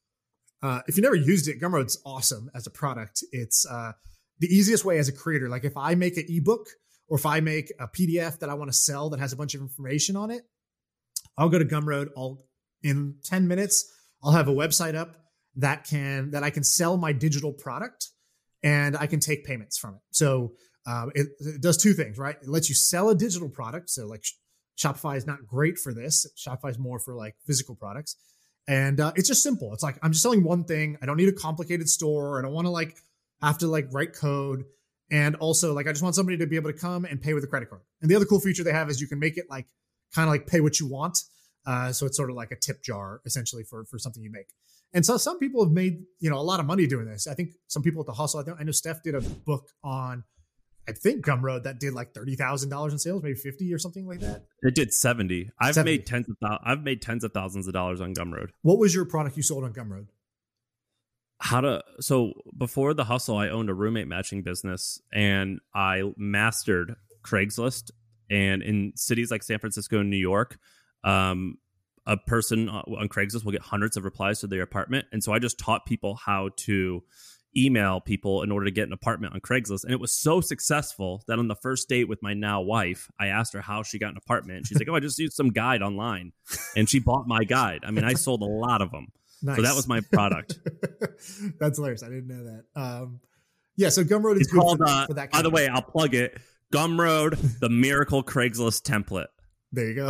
Uh, if you never used it, Gumroad's awesome as a product. It's uh, the easiest way as a creator. Like if I make an ebook or if I make a P D F that I want to sell that has a bunch of information on it, I'll go to Gumroad. I'll in ten minutes, I'll have a website up that can that I can sell my digital product and I can take payments from it. So um, it, it does two things, right? It lets you sell a digital product. So like Shopify is not great for this. Shopify is more for like physical products. And uh, it's just simple. It's like, I'm just selling one thing. I don't need a complicated store. I don't want to like have to like write code. And also like, I just want somebody to be able to come and pay with a credit card. And the other cool feature they have is you can make it like kind of like pay what you want. Uh, so it's sort of like a tip jar essentially for, for something you make. And so some people have made, you know, a lot of money doing this. I think some people at the hustle, I, think, I know Steph did a book on, I think Gumroad that did like thirty thousand dollars in sales, maybe fifty or something like that.
It did seventy. I've
seventy.
made tens of thou- I've made tens of thousands of dollars on Gumroad.
What was your product you sold on Gumroad?
How to so before the hustle, I owned a roommate matching business, and I mastered Craigslist. And in cities like San Francisco and New York, um, a person on Craigslist will get hundreds of replies to their apartment. And so I just taught people how to email people in order to get an apartment on Craigslist. And it was so successful that on the first date with my now wife, I asked her how she got an apartment. And she's like, oh, I just used some guide online. And she bought my guide. I mean, I sold a lot of them.
Nice.
So that was my product.
That's hilarious. I didn't know that. Um, yeah, so Gumroad is
It's
good
called,
for,
uh,
for that kind
by the
of
way, I'll plug it. Gumroad, the miracle Craigslist template.
There you go.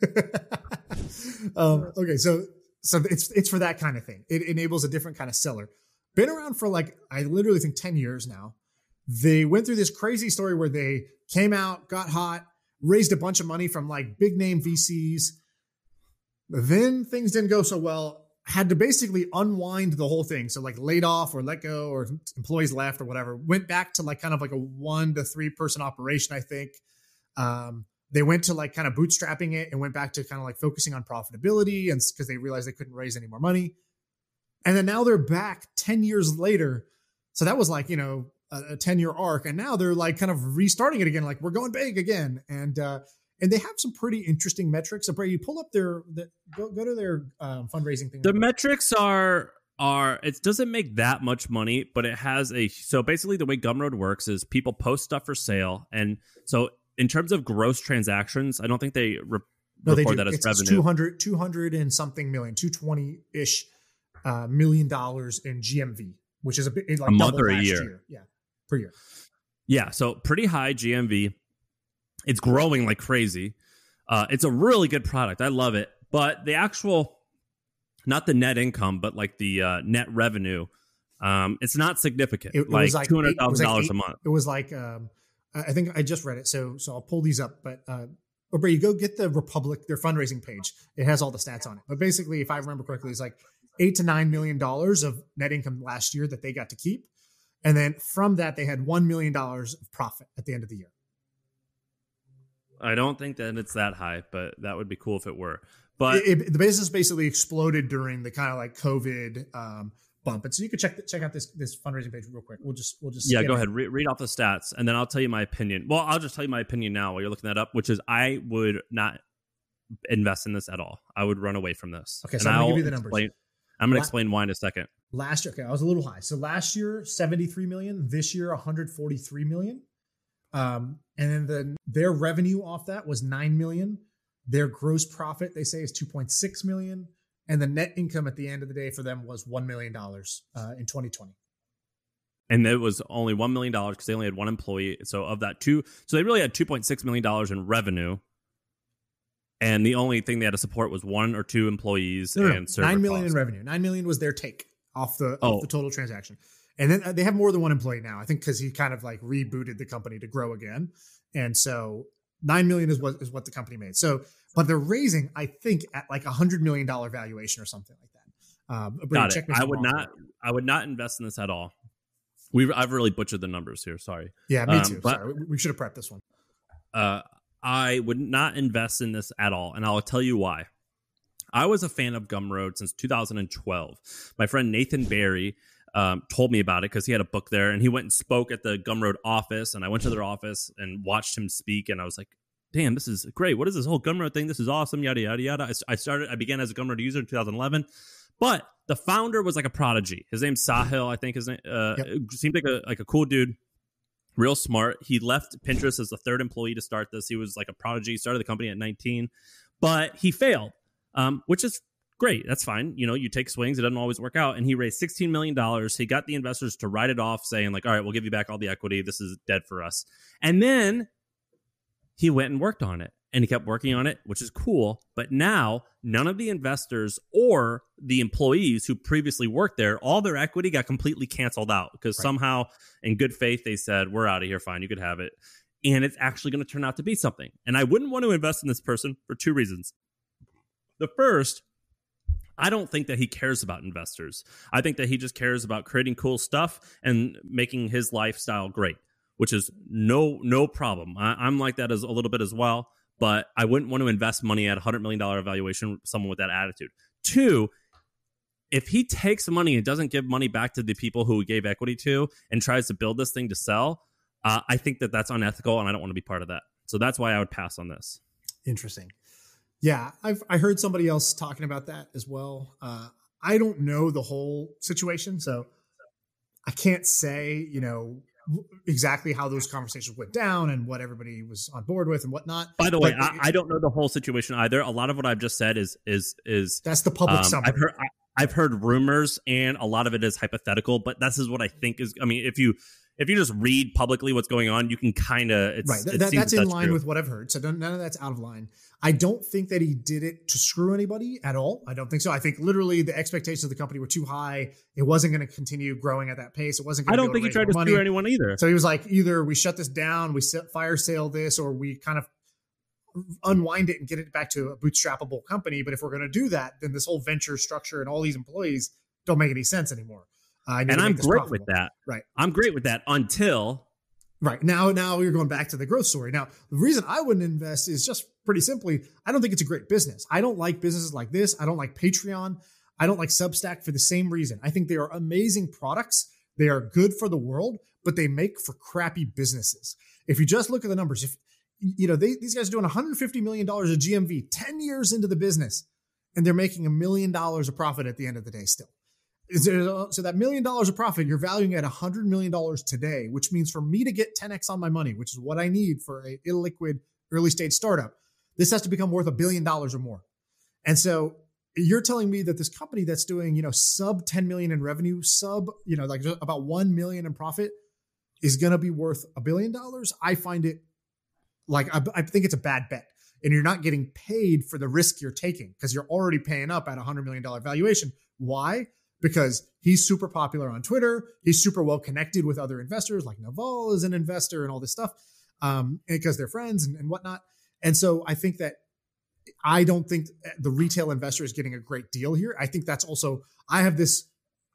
um, okay, so so it's it's for that kind of thing. It enables a different kind of seller. Been around for like, I literally think ten years now. They went through this crazy story where they came out, got hot, raised a bunch of money from like big name V Cs. Then things didn't go so well. Had to basically unwind the whole thing. So like laid off or let go or employees left or whatever. Went back to like kind of like a one to three person operation, I think. Um, they went to like kind of bootstrapping it and went back to kind of like focusing on profitability, and because they realized they couldn't raise any more money. And then now they're back ten years later. So that was like, you know, a, a ten year arc. And now they're like kind of restarting it again. Like we're going big again. And, uh, and they have some pretty interesting metrics. So Bray, you pull up their, the, go, go to their um, fundraising thing.
The metrics are, are, it doesn't make that much money, but it has a, so basically the way Gumroad works is people post stuff for sale. And so in terms of gross transactions, I don't think they re-
no,
report
they
that as
it's
revenue.
two hundred, two hundred and something million, two twenty ish uh, million dollars in G M V, which is a bit like
a month or a
last
year.
year. Yeah, per year.
Yeah, so pretty high G M V. It's growing like crazy. Uh, it's a really good product. I love it. But the actual, not the net income, but like the uh, net revenue, um, it's not significant.
It, it
like,
was like
two hundred thousand dollars
like
a month.
It was like, um, I think I just read it. So, so I'll pull these up. But, uh, or Bray, you go get the Republic, their fundraising page. It has all the stats on it. But basically, if I remember correctly, it's like eight to nine million dollars of net income last year that they got to keep. And then from that, they had one million dollars of profit at the end of the year.
I don't think that it's that high, but that would be cool if it were. But
it, it, the business basically exploded during the kind of like COVID um, bump. And so you could check check out this this fundraising page real quick. We'll just we'll just
yeah, go
it.
ahead. Re- read off the stats, and then I'll tell you my opinion. Well, I'll just tell you my opinion now while you're looking that up, which is I would not invest in this at all. I would run away from this.
Okay, so
and
I'm gonna
I'll
give you the numbers.
Explain, I'm going to
La-
explain why in a second.
Last year, okay, I was a little high. So last year, seventy-three million. This year, one hundred forty-three million. Um, and then the, their revenue off that was nine million. Their gross profit, they say, is two point six million. And the net income at the end of the day for them was one million dollars uh, in twenty twenty.
And it was only one million dollars because they only had one employee. So of that two, so they really had two point six million dollars in revenue. And the only thing they had to support was one or two employees
No, no,
and server
nine million
costs.
in revenue. Nine million was their take off the
Oh.
off the total transaction. And then uh, they have more than one employee now, I think, because he kind of like rebooted the company to grow again. And so nine million is what is what the company made. So, but they're raising, I think, at like a hundred million dollar valuation or something like that. Um, Brady,
Got
check
it.
me if
I
I'm
would
wrong.
not. I would not invest in this at all. We I've really butchered the numbers here. Sorry.
Yeah, me
Um,
too.
but-
Sorry, we, we should have prepped this one.
Uh, I would not invest in this at all, and I'll tell you why. I was a fan of Gumroad since two thousand twelve. My friend Nathan Barry um, told me about it because he had a book there, and he went and spoke at the Gumroad office, and I went to their office and watched him speak, and I was like, damn, this is great. What is this whole Gumroad thing? This is awesome, yada, yada, yada. I, I started, I began as a Gumroad user in two thousand eleven, but the founder was like a prodigy. His name's Sahil, I think his name, uh,
Yep.
seemed like a, like a cool dude. Real smart. He left Pinterest as the third employee to start this. He was like a prodigy, started the company at nineteen, but he failed, um, which is great. That's fine. You know, you take swings. It doesn't always work out. And he raised sixteen million dollars. He got the investors to write it off saying like, all right, we'll give you back all the equity. This is dead for us. And then he went and worked on it. And he kept working on it, which is cool. But now none of the investors or the employees who previously worked there, all their equity got completely canceled out because
Right.
somehow in good faith, they said, we're out of here. Fine. You could have it. And it's actually going to turn out to be something. And I wouldn't want to invest in this person for two reasons. The first, I don't think that he cares about investors. I think that he just cares about creating cool stuff and making his lifestyle great, which is no no problem. I, I'm like that as a little bit as well, but I wouldn't want to invest money at a one hundred million dollars valuation, someone with that attitude. Two, if he takes money and doesn't give money back to the people who he gave equity to and tries to build this thing to sell, uh, I think that that's unethical, and I don't want to be part of that. So that's why I would pass on this.
Interesting. Yeah, I've I heard somebody else talking about that as well. Uh, I don't know the whole situation, so I can't say, you know, exactly how those conversations went down and what everybody was on board with and whatnot.
By the way,
but
I, I don't know the whole situation either. A lot of what I've just said is is is
that's the public
um,
summary.
I've heard I, I've heard rumors, and a lot of it is hypothetical. But this is what I think is. I mean, if you if you just read publicly what's going on, you can kind of it's
right. Th-
it
that, that's in
that's
line
true.
with what I've heard. So none of that's out of line. I don't think that he did it to screw anybody at all. I don't think so. I think literally the expectations of the company were too high. It wasn't going to continue growing at that pace. It wasn't.
I
Gonna
don't think he tried to
money.
screw anyone either.
So he was like, either we shut this down, we fire sale this, or we kind of unwind it and get it back to a bootstrappable company. But if we're going to do that, then this whole venture structure and all these employees don't make any sense anymore. Uh,
and I'm great with that.
Right.
I'm great with that until.
Right. Now, now you're going back to the growth story. Now, the reason I wouldn't invest is just pretty simply, I don't think it's a great business. I don't like businesses like this. I don't like Patreon. I don't like Substack for the same reason. I think they are amazing products. They are good for the world, but they make for crappy businesses. If you just look at the numbers, if you know, they, these guys are doing one hundred fifty million dollars of G M V ten years into the business, and they're making a million dollars of profit at the end of the day still. So that million dollars of profit, you're valuing at one hundred million dollars today, which means for me to get ten x on my money, which is what I need for a illiquid early stage startup, this has to become worth a billion dollars or more. And so you're telling me that this company that's doing, you know, sub ten million in revenue, sub, you know, like about one million in profit is going to be worth a billion dollars. I find it like, I, I think it's a bad bet. And you're not getting paid for the risk you're taking because you're already paying up at a one hundred million dollars valuation. Why? Because he's super popular on Twitter. He's super well connected with other investors, like Naval is an investor and all this stuff, um, because they're friends and, and whatnot. And so I think that I don't think the retail investor is getting a great deal here. I think that's also, I have this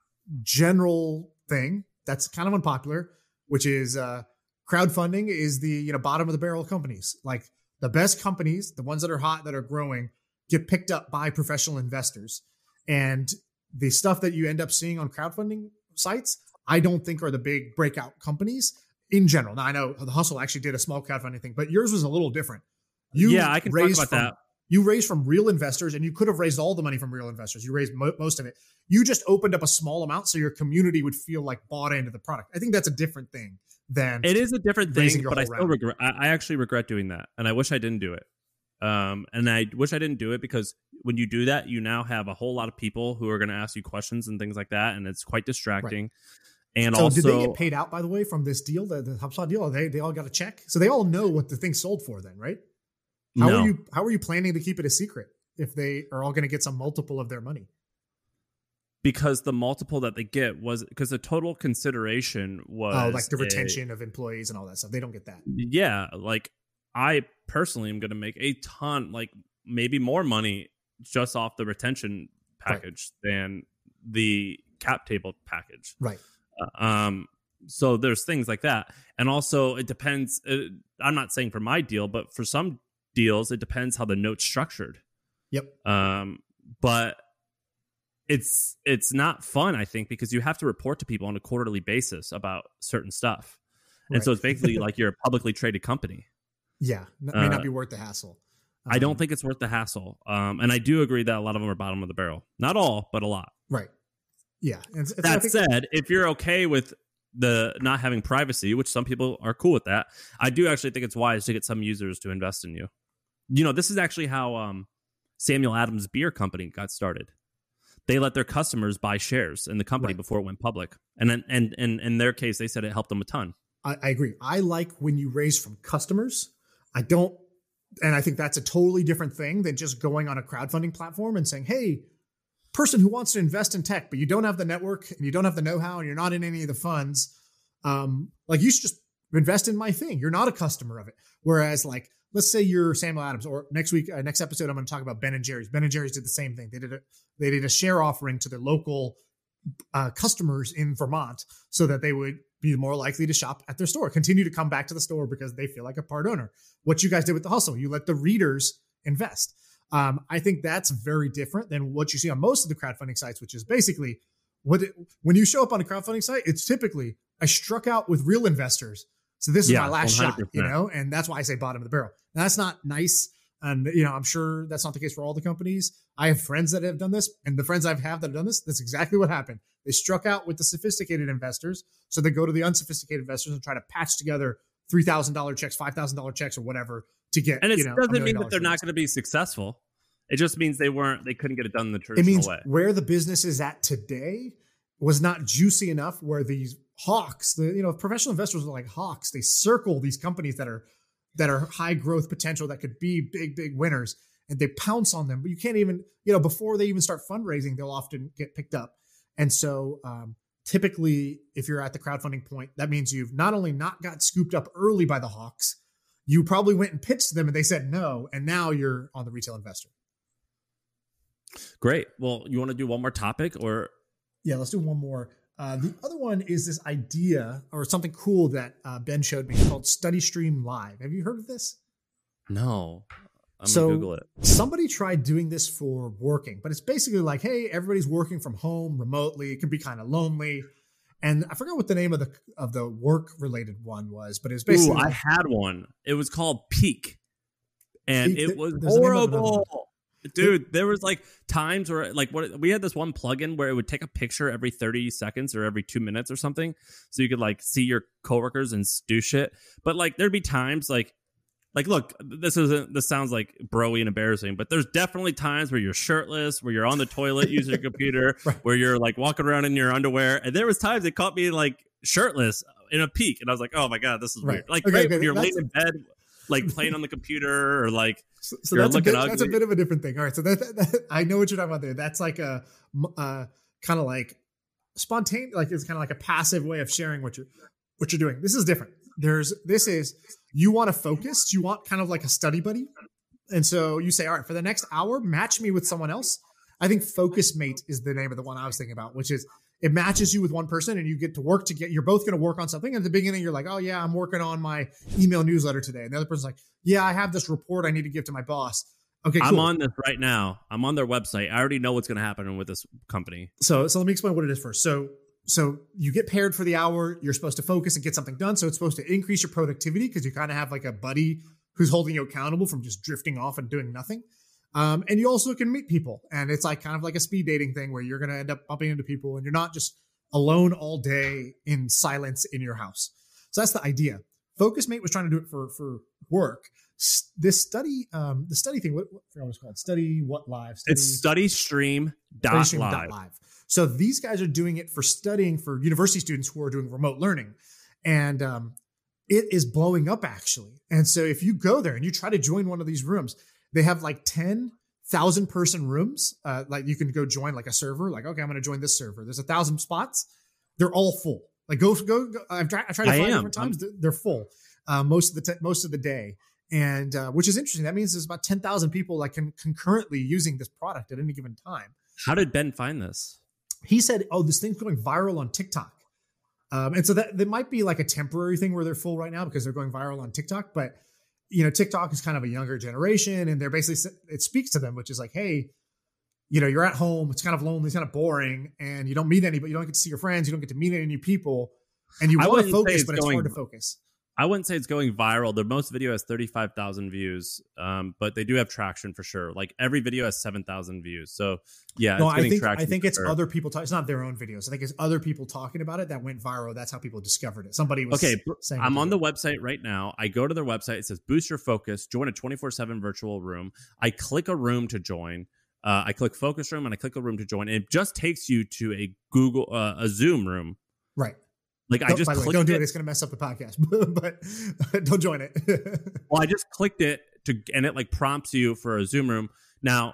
general thing that's kind of unpopular, which is uh, crowdfunding is the, you know, bottom of the barrel companies. Like the best companies, the ones that are hot, that are growing, get picked up by professional investors. And the stuff that you end up seeing on crowdfunding sites, I don't think are the big breakout companies in general. Now, I know The Hustle actually did a small crowdfunding thing, but yours was a little different. You
yeah, I can talk about
from,
that.
You raised from real investors, and you could have raised all the money from real investors. You raised mo- most of it. You just opened up a small amount so your community would feel like bought into the product. I think that's a different thing than
it is a different thing, but I still
round.
regret. I, I actually regret doing that, and I wish I didn't do it. Um, and I wish I didn't do it because when you do that, you now have a whole lot of people who are going to ask you questions and things like that, and it's quite distracting. Right. And
so
also,
did they get paid out, by the way, from this deal, the, the HubSpot deal? Or they they all got a check, so they all know what the thing sold for, then, right? How
no.
are you how are you planning to keep it a secret if they are all going to get some multiple of their money?
Because the multiple that they get was because the total consideration was
oh, like the
a,
retention of employees and all that stuff. They don't get that.
Yeah, like. I personally am going to make a ton, like maybe more money just off the retention package right. than the cap table package.
Right.
Uh, um. So there's things like that. And also it depends. Uh, I'm not saying for my deal, but for some deals, it depends how the note's structured.
Yep.
Um. But it's it's not fun, I think, because you have to report to people on a quarterly basis about certain stuff. And
right.
so it's basically like you're a publicly traded company.
Yeah, it may not be worth the hassle. Um,
I don't think it's worth the hassle. Um, and I do agree that a lot of them are bottom of the barrel. Not all, but a lot.
Right. Yeah. And, and
that
think-
said, if you're okay with the not having privacy, which some people are cool with that, I do actually think it's wise to get some users to invest in you. You know, this is actually how um, Samuel Adams Beer Company got started. They let their customers buy shares in the company right. before it went public. And then, and, and in their case, they said it helped them a ton.
I, I agree. I like when you raise from customers. I don't, and I think that's a totally different thing than just going on a crowdfunding platform and saying, hey, person who wants to invest in tech, but you don't have the network and you don't have the know-how and you're not in any of the funds, um, like you should just invest in my thing. You're not a customer of it. Whereas like let's say you're Samuel Adams, or next week, uh, next episode, I'm going to talk about Ben and Jerry's. Ben and Jerry's did the same thing. They did a they did a share offering to their local uh, customers in Vermont so that they would be more likely to shop at their store, continue to come back to the store because they feel like a part owner. What you guys did with the Hustle, you let the readers invest. Um, I think that's very different than what you see on most of the crowdfunding sites, which is basically what it, when you show up on a crowdfunding site, it's typically I struck out with real investors. So this is yeah, my last one hundred percent shot, you know, and that's why I say bottom of the barrel. Now, that's not nice. And, you know, I'm sure that's not the case for all the companies. I have friends that have done this, and the friends I've have that have done this, that's exactly what happened. They struck out with the sophisticated investors. So they go to the unsophisticated investors and try to patch together three thousand dollars checks, five thousand dollars checks or whatever to get,
and it
you know,
doesn't mean that they're not going to be successful. It just means they weren't, they couldn't get it done the traditional
way. It means
way.
Where the business is at today was not juicy enough where these hawks, the, you know, professional investors are like hawks. They circle these companies that are, that are high growth potential that could be big, big winners, and they pounce on them. But you can't even, you know, before they even start fundraising, they'll often get picked up. And so um, typically, if you're at the crowdfunding point, that means you've not only not got scooped up early by the hawks, you probably went and pitched them and they said no. And now you're on the retail investor.
Great. Well, you want to do one more topic or?
Yeah, let's do one more. Uh, the other one is this idea or something cool that uh, Ben showed me called StudyStream Live. Have you heard of this?
No. I'm
so
gonna Google it.
Somebody tried doing this for working, but it's basically like, hey, everybody's working from home remotely. It can be kind of lonely. And I forgot what the name of the of the work related one was, but it was basically.
Ooh,
like,
I had one. It was called Peak, and
Peak,
it was
there's the name of another
horrible.
one.
Dude, there was like times where like what we had this one plugin where it would take a picture every thirty seconds or every two minutes or something. So you could like see your coworkers and do shit. But like there'd be times like like look, this isn't this sounds like broy and embarrassing, but there's definitely times where you're shirtless, where you're on the toilet using your computer, right. where you're like walking around in your underwear. And there was times it caught me like shirtless in a Peak. And I was like, oh my God, this is right. weird. Like okay, right, okay, you're laying in bed like playing on the computer or like
so, so that's a bit, that's a bit of a different thing. All right, so that, that, that I know what you're talking about there. That's like a uh, kind of like spontaneous, like it's kind of like a passive way of sharing what you're what you're doing. This is different. There's this is you want to focus. You want kind of like a study buddy, and so you say, all right, for the next hour, match me with someone else. I think Focus Mate is the name of the one I was thinking about, which is. It matches you with one person and you get to work to get, you're both going to work on something. And at the beginning, you're like, oh yeah, I'm working on my email newsletter today. And the other person's like, yeah, I have this report I need to give to my boss. Okay, cool.
I'm on this right now. I'm on their website. I already know what's going to happen with this company.
So, so let me explain what it is first. So, so you get paired for the hour. You're supposed to focus and get something done. So it's supposed to increase your productivity because you kind of have like a buddy who's holding you accountable from just drifting off and doing nothing. Um, and you also can meet people, and it's like kind of like a speed dating thing where you're going to end up bumping into people and you're not just alone all day in silence in your house. So that's the idea. Focus Mate was trying to do it for, for work. S- this study, um, the study thing, what, what I forgot what it's called? Study what live? Study,
it's StudyStream dot live.
So these guys are doing it for studying for university students who are doing remote learning. And, um, it is blowing up actually. And so if you go there and you try to join one of these rooms, they have like ten thousand person rooms. Uh, like you can go join like a server. Like, okay, I'm going to join this server. There's a thousand spots. They're all full. Like go, go, go. I've tried, I tried to find different times. I'm, they're full. Uh, most of the, te- most of the day. And, uh, which is interesting. That means there's about ten thousand people like can concurrently using this product at any given time.
How did Ben find this?
He said, oh, this thing's going viral on TikTok. Um, and so that, that might be like a temporary thing where they're full right now because they're going viral on TikTok. But you know, TikTok is kind of a younger generation and they're basically, it speaks to them, which is like, hey, you know, you're at home. It's kind of lonely. It's kind of boring and you don't meet anybody. You don't get to see your friends. You don't get to meet any new people and you want to focus, but it's going, hard to focus.
I wouldn't say it's going viral. The most video has thirty-five thousand views, um, but they do have traction for sure. Like every video has seven thousand views. So yeah,
no,
it's
I think,
traction
I think it's
sure.
other people. Talk, it's not their own videos. I think it's other people talking about it that went viral. That's how people discovered it. Somebody was
okay.
saying
I'm on the website right now. I go to their website. It says boost your focus, join a twenty-four seven virtual room. I click a room to join. Uh, I click focus room and I click a room to join. And it just takes you to a Google, uh, a Zoom room.
Right.
Like
don't,
I just
by the way, don't do it. it. It's going to mess up the podcast, but don't join it.
Well, I just clicked it to, and it like prompts you for a Zoom room. Now,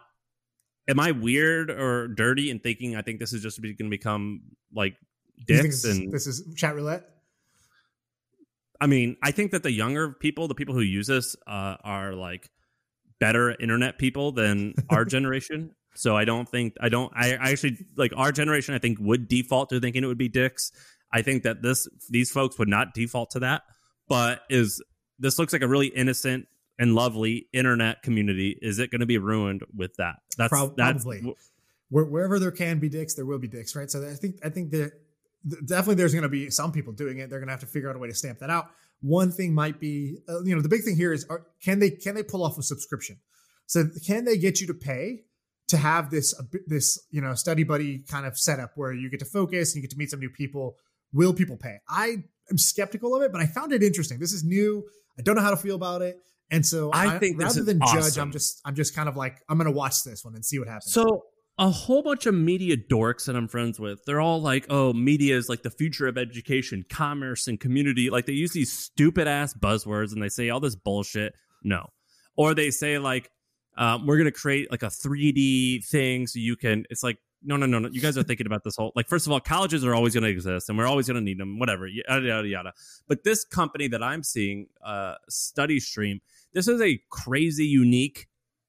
am I weird or dirty in thinking I think this is just going to become like dicks
this
and
is, this is chat roulette?
I mean, I think that the younger people, the people who use this, uh, are like better internet people than our generation. So I don't think I don't I, I actually like our generation. I think would default to thinking it would be dicks. I think that this these folks would not default to that. But is this looks like a really innocent and lovely internet community? Is it going to be ruined with that? That's
Probably.
that's
Where, wherever there can be dicks, there will be dicks, right? So I think I think that definitely there's going to be some people doing it. They're going to have to figure out a way to stamp that out. One thing might be, uh, you know, the big thing here is, are, can they can they pull off a subscription? So can they get you to pay to have this uh, this you know study buddy kind of setup where you get to focus and you get to meet some new people? Will people pay? I am skeptical of it, but I found it interesting. This is new. I don't know how to feel about it. And so
I
I,
think this
rather
is
than
awesome.
judge, I'm just I'm just kind of like, I'm going to watch this one and see what happens.
So a whole bunch of media dorks that I'm friends with, they're all like, oh, media is like the future of education, commerce, and community. Like they use these stupid ass buzzwords and they say all this bullshit. No. Or they say like, um, we're going to create like a three D thing so you can, it's like, no, no, no, no. You guys are thinking about this whole, like, first of all, colleges are always going to exist and we're always going to need them, whatever, yada, yada, yada. But this company that I'm seeing, uh, StudyStream, this is a crazy, unique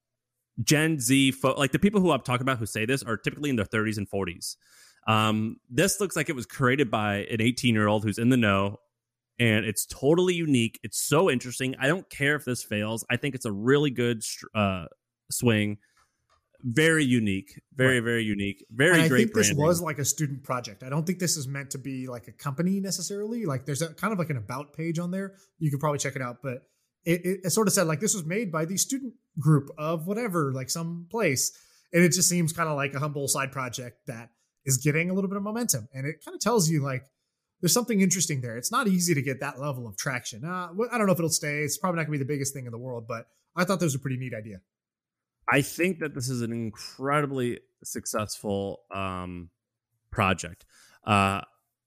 Gen Z, fo- like the people who I'm talking about who say this are typically in their thirties and forties. Um, this looks like it was created by an eighteen year old who's in the know, and it's totally unique. It's so interesting. I don't care if this fails. I think it's a really good uh, swing. Very unique, very, right. very unique, very
and
great.
I think
branding.
This was like a student project. I don't think this is meant to be like a company necessarily. Like there's a kind of like an about page on there. You could probably check it out, but It, it, it sort of said like this was made by the student group of whatever, like some place. And it just seems kind of like a humble side project that is getting a little bit of momentum. And it kind of tells you like there's something interesting there. It's not easy to get that level of traction. Uh, I don't know if it'll stay. It's probably not gonna be the biggest thing in the world, but I thought that was a pretty neat idea.
I think that this is an incredibly successful um, project. Uh,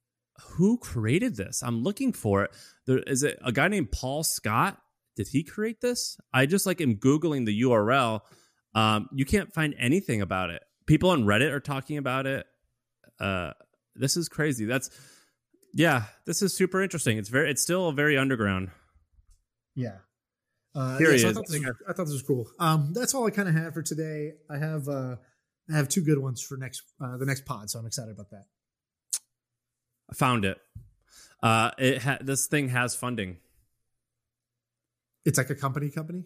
who created this? I'm looking for it. There is it a guy named Paul Scott. Did he create this? I just like am Googling the U R L. Um, you can't find anything about it. People on Reddit are talking about it. Uh, this is crazy. That's yeah. This is super interesting. It's very. It's still very underground.
Yeah. Uh,
Here
yeah,
he
so
is.
I thought, this was, I thought this was cool. Um, that's all I kind of had for today. I have uh, I have two good ones for next uh, the next pod, so I'm excited about that.
I found it. Uh, it ha- this thing has funding.
It's like a company company.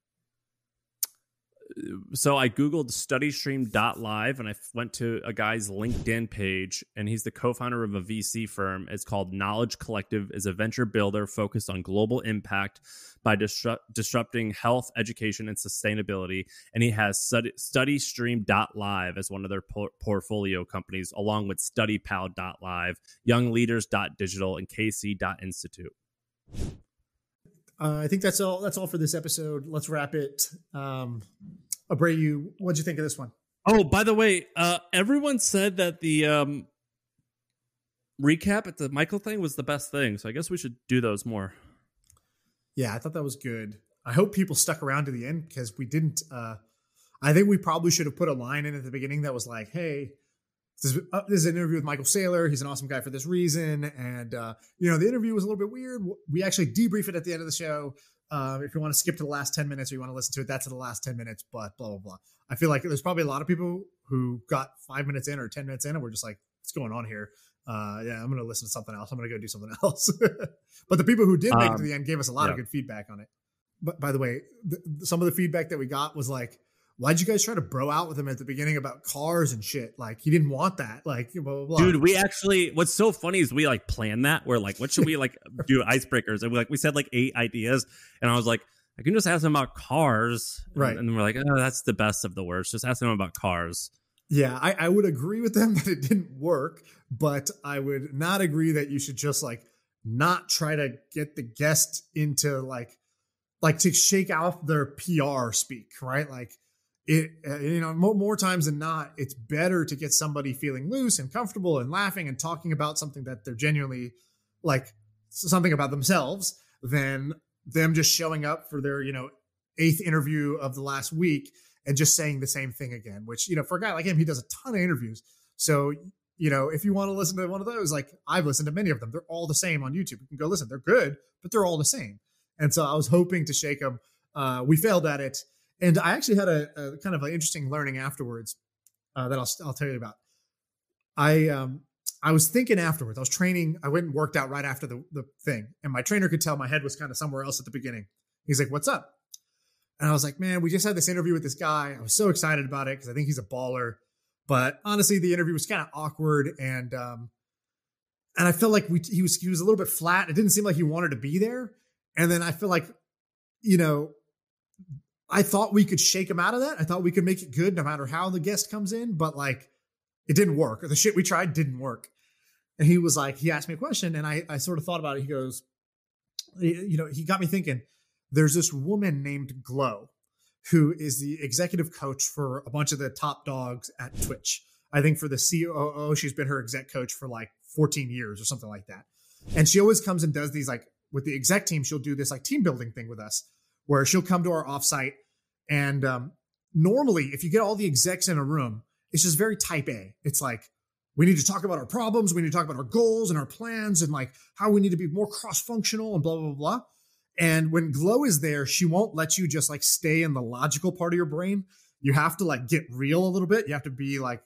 So I Googled StudyStream dot live and I went to a guy's LinkedIn page, and he's the co-founder of a V C firm. It's called Knowledge Collective, is a venture builder focused on global impact by disrupt, disrupting health, education, and sustainability. And he has Study, StudyStream dot live as one of their por- portfolio companies, along with StudyPal dot live, Young Leaders dot digital, and K C dot institute.
Uh, I think that's all. That's all for this episode. Let's wrap it. Um, Abreu, what'd you think of this one?
Oh, by the way, uh, everyone said that the um, recap at the Michael thing was the best thing, so I guess we should do those more.
Yeah, I thought that was good. I hope people stuck around to the end because we didn't. Uh, I think we probably should have put a line in at the beginning that was like, "Hey, this is, uh, this is an interview with Michael Saylor. He's an awesome guy for this reason." And, uh, you know, the interview was a little bit weird. We actually debrief it at the end of the show. Uh, if you want to skip to the last ten minutes or you want to listen to it, that's at the last ten minutes, but blah, blah, blah. I feel like there's probably a lot of people who got five minutes in or ten minutes in and we're just like, what's going on here? Uh, yeah, I'm going to listen to something else. I'm going to go do something else. But the people who did make um, it to the end gave us a lot yeah. of good feedback on it. But by the way, the, some of the feedback that we got was like, why'd you guys try to bro out with him at the beginning about cars and shit? Like, he didn't want that. Like, blah, blah, blah.
Dude, we actually, what's so funny is we like planned that. We're like, what should we like do icebreakers? And we like, we said like eight ideas. And I was like, I can just ask them about cars.
Right.
And, and we're like, oh, that's the best of the worst. Just ask them about cars.
Yeah, I, I would agree with them that it didn't work, but I would not agree that you should just like not try to get the guest into like, like to shake off their P R speak, right? Like, It, uh, you know, more, more times than not, it's better to get somebody feeling loose and comfortable and laughing and talking about something that they're genuinely like something about themselves than them just showing up for their, you know, eighth interview of the last week and just saying the same thing again, which, you know, for a guy like him, he does a ton of interviews. So you know, if you want to listen to one of those, like I've listened to many of them. They're all the same on YouTube. You can go listen. They're good, but they're all the same. And so I was hoping to shake them. Uh, we failed at it. And I actually had a, a kind of an interesting learning afterwards uh, that I'll, I'll tell you about. I, um, I was thinking afterwards, I was training. I went and worked out right after the, the thing. And my trainer could tell my head was kind of somewhere else at the beginning. He's like, what's up? And I was like, man, we just had this interview with this guy. I was so excited about it because I think he's a baller. But honestly, the interview was kind of awkward. And, um, and I felt like we, he was, he was a little bit flat. It didn't seem like he wanted to be there. And then I feel like, you know, I thought we could shake him out of that. I thought we could make it good no matter how the guest comes in. But like, it didn't work. Or the shit we tried didn't work. And he was like, he asked me a question and I, I sort of thought about it. He goes, you know, he got me thinking, there's this woman named Glow who is the executive coach for a bunch of the top dogs at Twitch. I think for the C O O, she's been her exec coach for like fourteen years or something like that. And she always comes and does these, like with the exec team, she'll do this like team building thing with us where she'll come to our offsite. And um, normally if you get all the execs in a room, it's just very type A. It's like, we need to talk about our problems. We need to talk about our goals and our plans and like how we need to be more cross-functional and blah, blah, blah, blah. And when Glow is there, she won't let you just like stay in the logical part of your brain. You have to like get real a little bit. You have to be like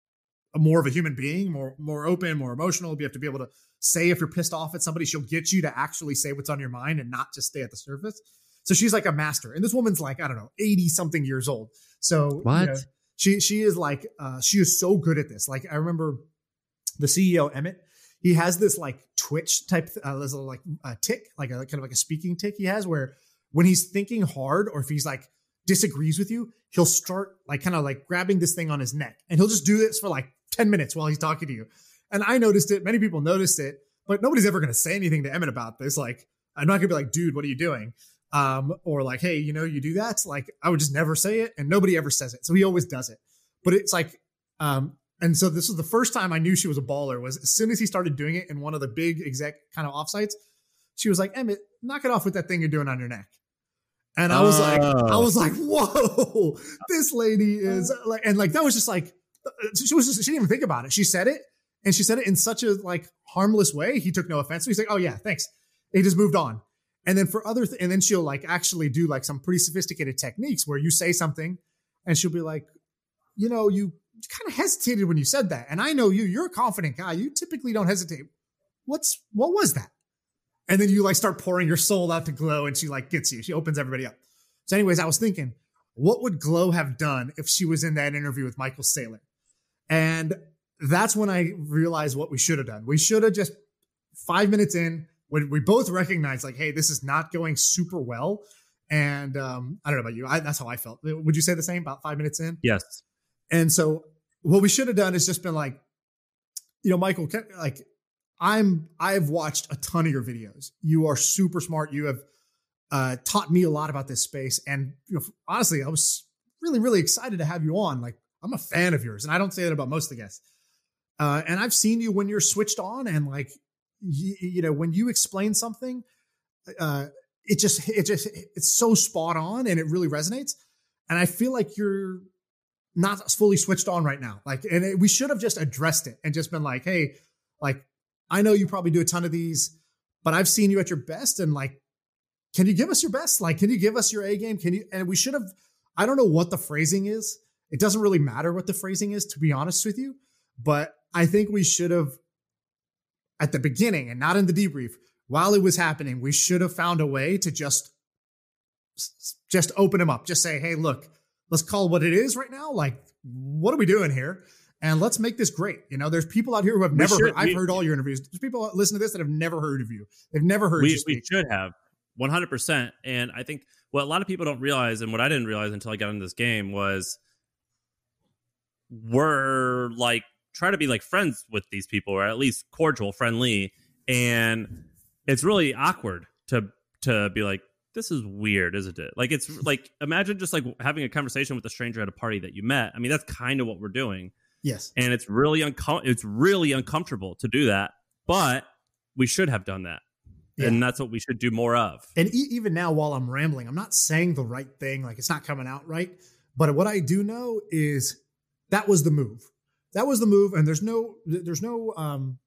a more of a human being, more, more open, more emotional. You have to be able to say if you're pissed off at somebody, she'll get you to actually say what's on your mind and not just stay at the surface. So she's like a master. And this woman's like, I don't know, eighty something years old. So
what?
You know, She she is like, uh, she is so good at this. Like, I remember the C E O, Emmett, he has this like Twitch type, uh, this little like a tick, like a kind of like a speaking tick he has where when he's thinking hard or if he's like disagrees with you, he'll start like kind of like grabbing this thing on his neck and he'll just do this for like ten minutes while he's talking to you. And I noticed it. Many people noticed it, but nobody's ever going to say anything to Emmett about this. Like, I'm not going to be like, dude, what are you doing? Um, or like, hey, you know, you do that. Like, I would just never say it and nobody ever says it. So he always does it. But it's like, um, and so this was the first time I knew she was a baller was as soon as he started doing it in one of the big exec kind of offsites, she was like, Emmett, knock it off with that thing you're doing on your neck. And I was oh. like, I was like, whoa, this lady is like, and like, that was just like, she was just, she didn't even think about it. She said it and she said it in such a like harmless way. He took no offense. So he's like, oh yeah, thanks. He just moved on. And then for other, th- and then she'll like actually do like some pretty sophisticated techniques where you say something and she'll be like, you know, you kind of hesitated when you said that. And I know you, you're a confident guy. You typically don't hesitate. What's, what was that? And then you like start pouring your soul out to Glow and she like gets you, she opens everybody up. So anyways, I was thinking, what would Glow have done if she was in that interview with Michael Saylor? And that's when I realized what we should have done. We should have just five minutes in, when we both recognized like, hey, this is not going super well. And um, I don't know about you. I, that's how I felt. Would you say the same about five minutes in?
Yes.
And so what we should have done is just been like, you know, Michael, like I'm, I've watched a ton of your videos. You are super smart. You have uh, taught me a lot about this space. And you know, honestly, I was really, really excited to have you on. Like I'm a fan of yours. And I don't say that about most of the guests. Uh, and I've seen you when you're switched on and like, You, you know, when you explain something, uh, it just, it just, it's so spot on and it really resonates. And I feel like you're not fully switched on right now. Like, and it, we should have just addressed it and just been like, hey, like, I know you probably do a ton of these, but I've seen you at your best. And like, can you give us your best? Like, can you give us your A game? Can you, and we should have, I don't know what the phrasing is. It doesn't really matter what the phrasing is, to be honest with you, but I think we should have, at the beginning and not in the debrief, while it was happening, we should have found a way to just, just open him up. Just say, hey, look, let's call what it is right now. Like, what are we doing here? And let's make this great. You know, there's people out here who have we never should, heard, we, I've heard all your interviews. There's people that listen to this that have never heard of you. They've never heard
we,
you speak.
We should have one hundred percent. And I think what a lot of people don't realize, and what I didn't realize until I got into this game was we're like, try to be like friends with these people, or at least cordial, friendly. And it's really awkward to, to be like, this is weird, isn't it? Like, it's like, imagine just like having a conversation with a stranger at a party that you met. I mean, that's kind of what we're doing.
Yes.
And it's really, uncom- it's really uncomfortable to do that, but we should have done that. Yeah. And that's what we should do more of.
And e- even now, while I'm rambling, I'm not saying the right thing. Like, it's not coming out right. But what I do know is that was the move. that was the move. And there's no, there's no, um,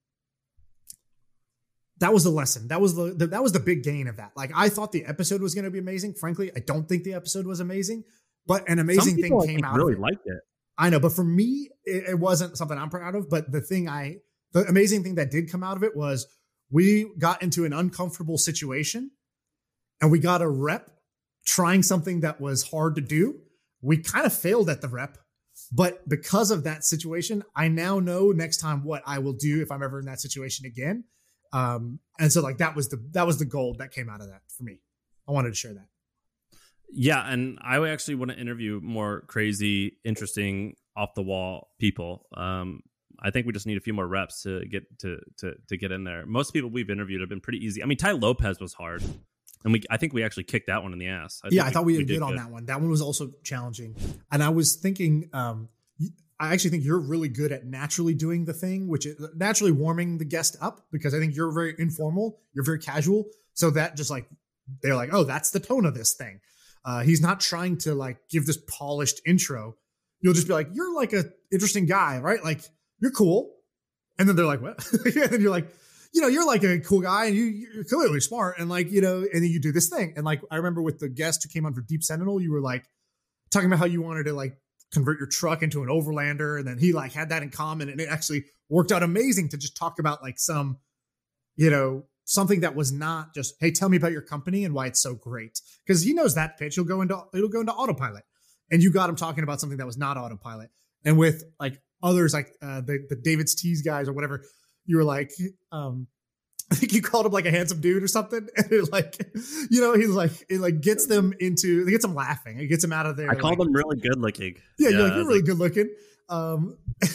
that was the lesson. That was the, the that was the big gain of that. Like, I thought the episode was going to be amazing. Frankly, I don't think the episode was amazing, but an amazing thing came out
really
of it.
Liked it.
I know, but for me, it, it wasn't something I'm proud of. But the thing I, the amazing thing that did come out of it was we got into an uncomfortable situation and we got a rep trying something that was hard to do. We kind of failed at the rep, but because of that situation, I now know next time what I will do if I'm ever in that situation again. Um, and so like that was the that was the gold that came out of that for me. I wanted to share that.
Yeah, and I actually want to interview more crazy, interesting, off the wall people. Um, I think we just need a few more reps to get to to to get in there. Most people we've interviewed have been pretty easy. I mean, Ty Lopez was hard, and we I think we actually kicked that one in the ass. I
yeah, I thought we,
we
did good,
good
on that one. That one was also challenging, and I was thinking. Um, I actually think you're really good at naturally doing the thing, which is naturally warming the guest up, because I think you're very informal. You're very casual. So that just like, they're like, oh, that's the tone of this thing. Uh, he's not trying to like give this polished intro. You'll just be like, you're like a interesting guy, right? Like, you're cool. And then they're like, what? And then you're like, you know, you're like a cool guy and you, you're clearly smart. And like, you know, and then you do this thing. And like, I remember with the guest who came on for Deep Sentinel, you were like talking about how you wanted to like convert your truck into an overlander. And then he like had that in common, and it actually worked out amazing to just talk about like some, you know, something that was not just, hey, tell me about your company and why it's so great. Cause he knows that pitch. He'll go into, it'll go into autopilot, and you got him talking about something that was not autopilot. And with like others, like uh, the, the David's Tees guys or whatever, you were like, um, I think you called him like a handsome dude or something. And it like, you know, he's like, it like gets them into, it gets them laughing. It gets them out of there.
I called
like,
them really good looking.
Yeah,
yeah
you're like, you're really
like,
good looking. Um,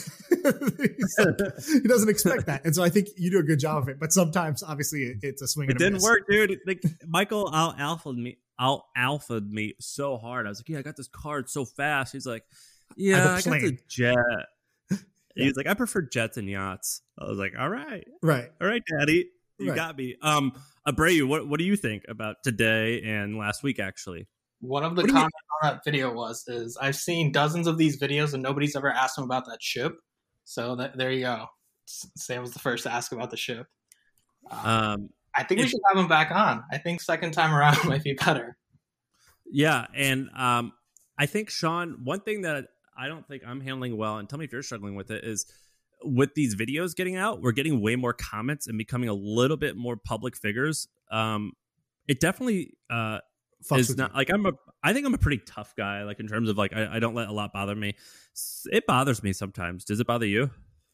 like, he doesn't expect that. And so I think you do a good job of it. But sometimes, obviously, it, it's a swing
It
and a
didn't
miss.
work, dude. Like, Michael out alphaed me, out alphaed me so hard. I was like, yeah, I got this card so fast. He's like, yeah, I, I got the jet. Yeah. He's like, I prefer jets and yachts. I was like, all right.
Right.
All right, daddy. You
right.
got me. Um, Abreu, what, what do you think about today and last week, actually?
One of the
what
comments on that video was, is I've seen dozens of these videos and nobody's ever asked him about that ship. So that, there you go. Sam was the first to ask about the ship. Um, um, I think we should have him back on. I think second time around might be better.
Yeah, and um, I think, Sean, one thing that I don't think I'm handling well, and tell me if you're struggling with it, is with these videos getting out, we're getting way more comments and becoming a little bit more public figures. Um, it definitely uh, is not like I'm a, I think I'm a pretty tough guy, like in terms of like, I, I don't let a lot bother me. It bothers me sometimes. Does it bother you?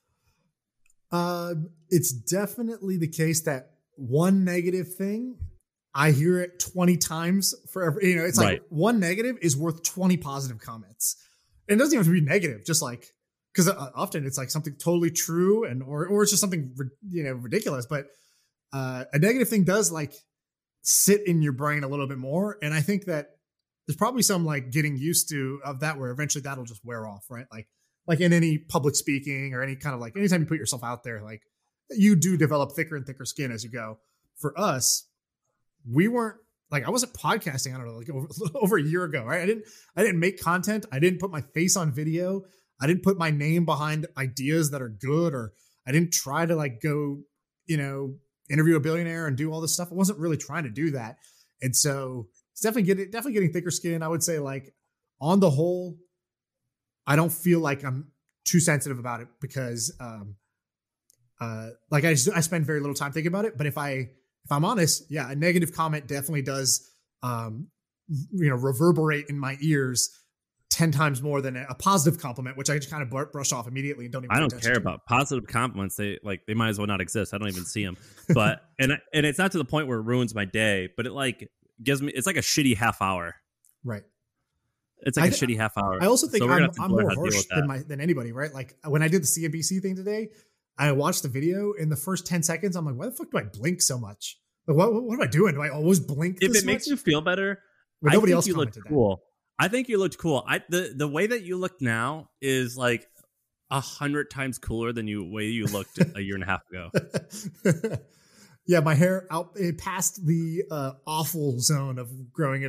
Uh, it's definitely the case that one negative thing, I hear it twenty times for every, you know, it's like right. One negative is worth twenty positive comments. And it doesn't even have to be negative, just like, because often it's like something totally true, and or or it's just something, you know, ridiculous. But uh, a negative thing does like sit in your brain a little bit more, and I think that there's probably some like getting used to of that, where eventually that'll just wear off, right? Like like in any public speaking or any kind of like anytime you put yourself out there, like you do develop thicker and thicker skin as you go. For us, we weren't like I wasn't podcasting. I don't know, like over, over a year ago, right? I didn't I didn't make content. I didn't put my face on video. I didn't put my name behind ideas that are good, or I didn't try to like go, you know, interview a billionaire and do all this stuff. I wasn't really trying to do that. And so it's definitely getting, definitely getting thicker skin. I would say like on the whole, I don't feel like I'm too sensitive about it because, um, uh, like I, just, I spend very little time thinking about it, but if I, if I'm honest, yeah, a negative comment definitely does, um, you know, reverberate in my ears ten times more than a positive compliment, which I just kind of brush off immediately and don't even.
I don't care
to.
about positive compliments. They like they might as well not exist. I don't even see them. But and and it's not to the point where it ruins my day, but it like gives me. It's like a shitty half hour.
Right.
It's like
I,
a shitty half hour.
I also think
so
I'm, I'm more harsh than my than anybody. Right. Like when I did the C N B C thing today, I watched the video. In the first ten seconds, I'm like, why the fuck do I blink so much? Like, what what am I doing? Do I always blink?
If
this
it makes
much?
you feel better,
but nobody
I think
else
you look cool. That. I think you looked cool. I the, the way that you look now is like a hundred times cooler than you way you looked a year and a half ago.
Yeah, my hair out it passed the uh, awful zone of growing it out.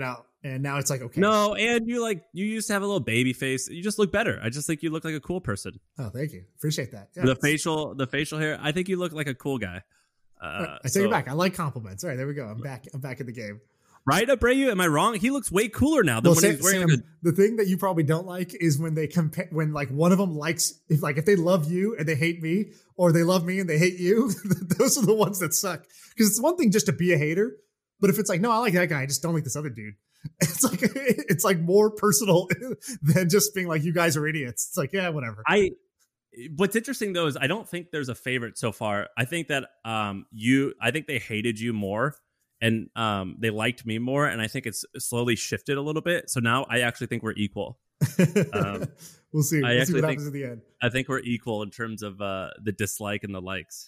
and now it's like okay.
No, and you like you used to have a little baby face. You just look better. I just think you look like a cool person.
Oh, thank you, appreciate that. Yeah,
the facial, the facial hair. I think you look like a cool guy. Uh,
right, I take
so,
it back. I like compliments. All right, there we go. I'm back. I'm back in the game.
Right, Abreu? Am I wrong? He looks way cooler now than
Well,
when
Sam,
he's wearing.
Sam,
like a,
the thing that you probably don't like is when they compare, when like one of them likes, if like if they love you and they hate me, or they love me and they hate you. Those are the ones that suck. Because it's one thing just to be a hater, but if it's like, no, I like that guy, I just don't like this other dude. It's like it's like more personal than just being like, you guys are idiots. It's like, yeah, whatever.
I. What's interesting though is I don't think there's a favorite so far. I think that um you, I think they hated you more. And um, they liked me more, and I think it's slowly shifted a little bit. So now I actually think we're equal. Um,
we'll see.
I
we'll see what
think,
happens at the end.
I think we're equal in terms of uh, the dislike and the likes.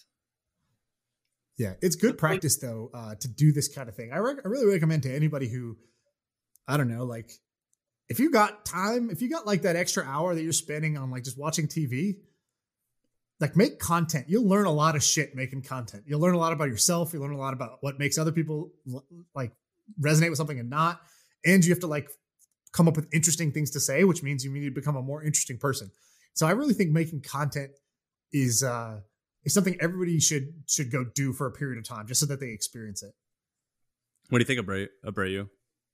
Yeah, it's good practice though uh, to do this kind of thing. I, re- I really recommend to anybody who, I don't know, like if you got time, if you got like that extra hour that you're spending on like just watching T V. Like make content. You'll learn a lot of shit making content. You'll learn a lot about yourself. You learn a lot about what makes other people like resonate with something and not. And you have to like come up with interesting things to say, which means you need to become a more interesting person. So I really think making content is uh, is something everybody should should go do for a period of time, just so that they experience it.
What do you think, Abreu? Abreu?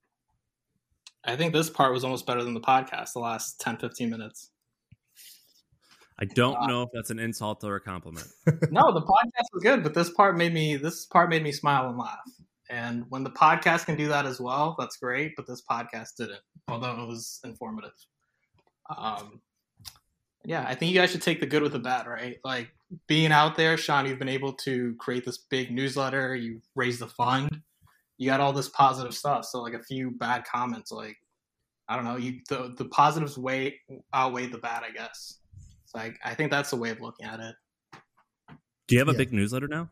I think this part was almost better than the podcast. The last ten, fifteen minutes.
I don't know if that's an insult or a compliment.
No, the podcast was good, but this part made me this part made me smile and laugh. And when the podcast can do that as well, that's great. But this podcast didn't, although it was informative. Um, yeah, I think you guys should take the good with the bad, right? Like being out there, Sean, you've been able to create this big newsletter. You raised the fund. You got all this positive stuff. So like a few bad comments, like I don't know, you the the positives way outweigh the bad, I guess. Like, I think that's the way of looking at it.
Do you have a
yeah.
big newsletter now?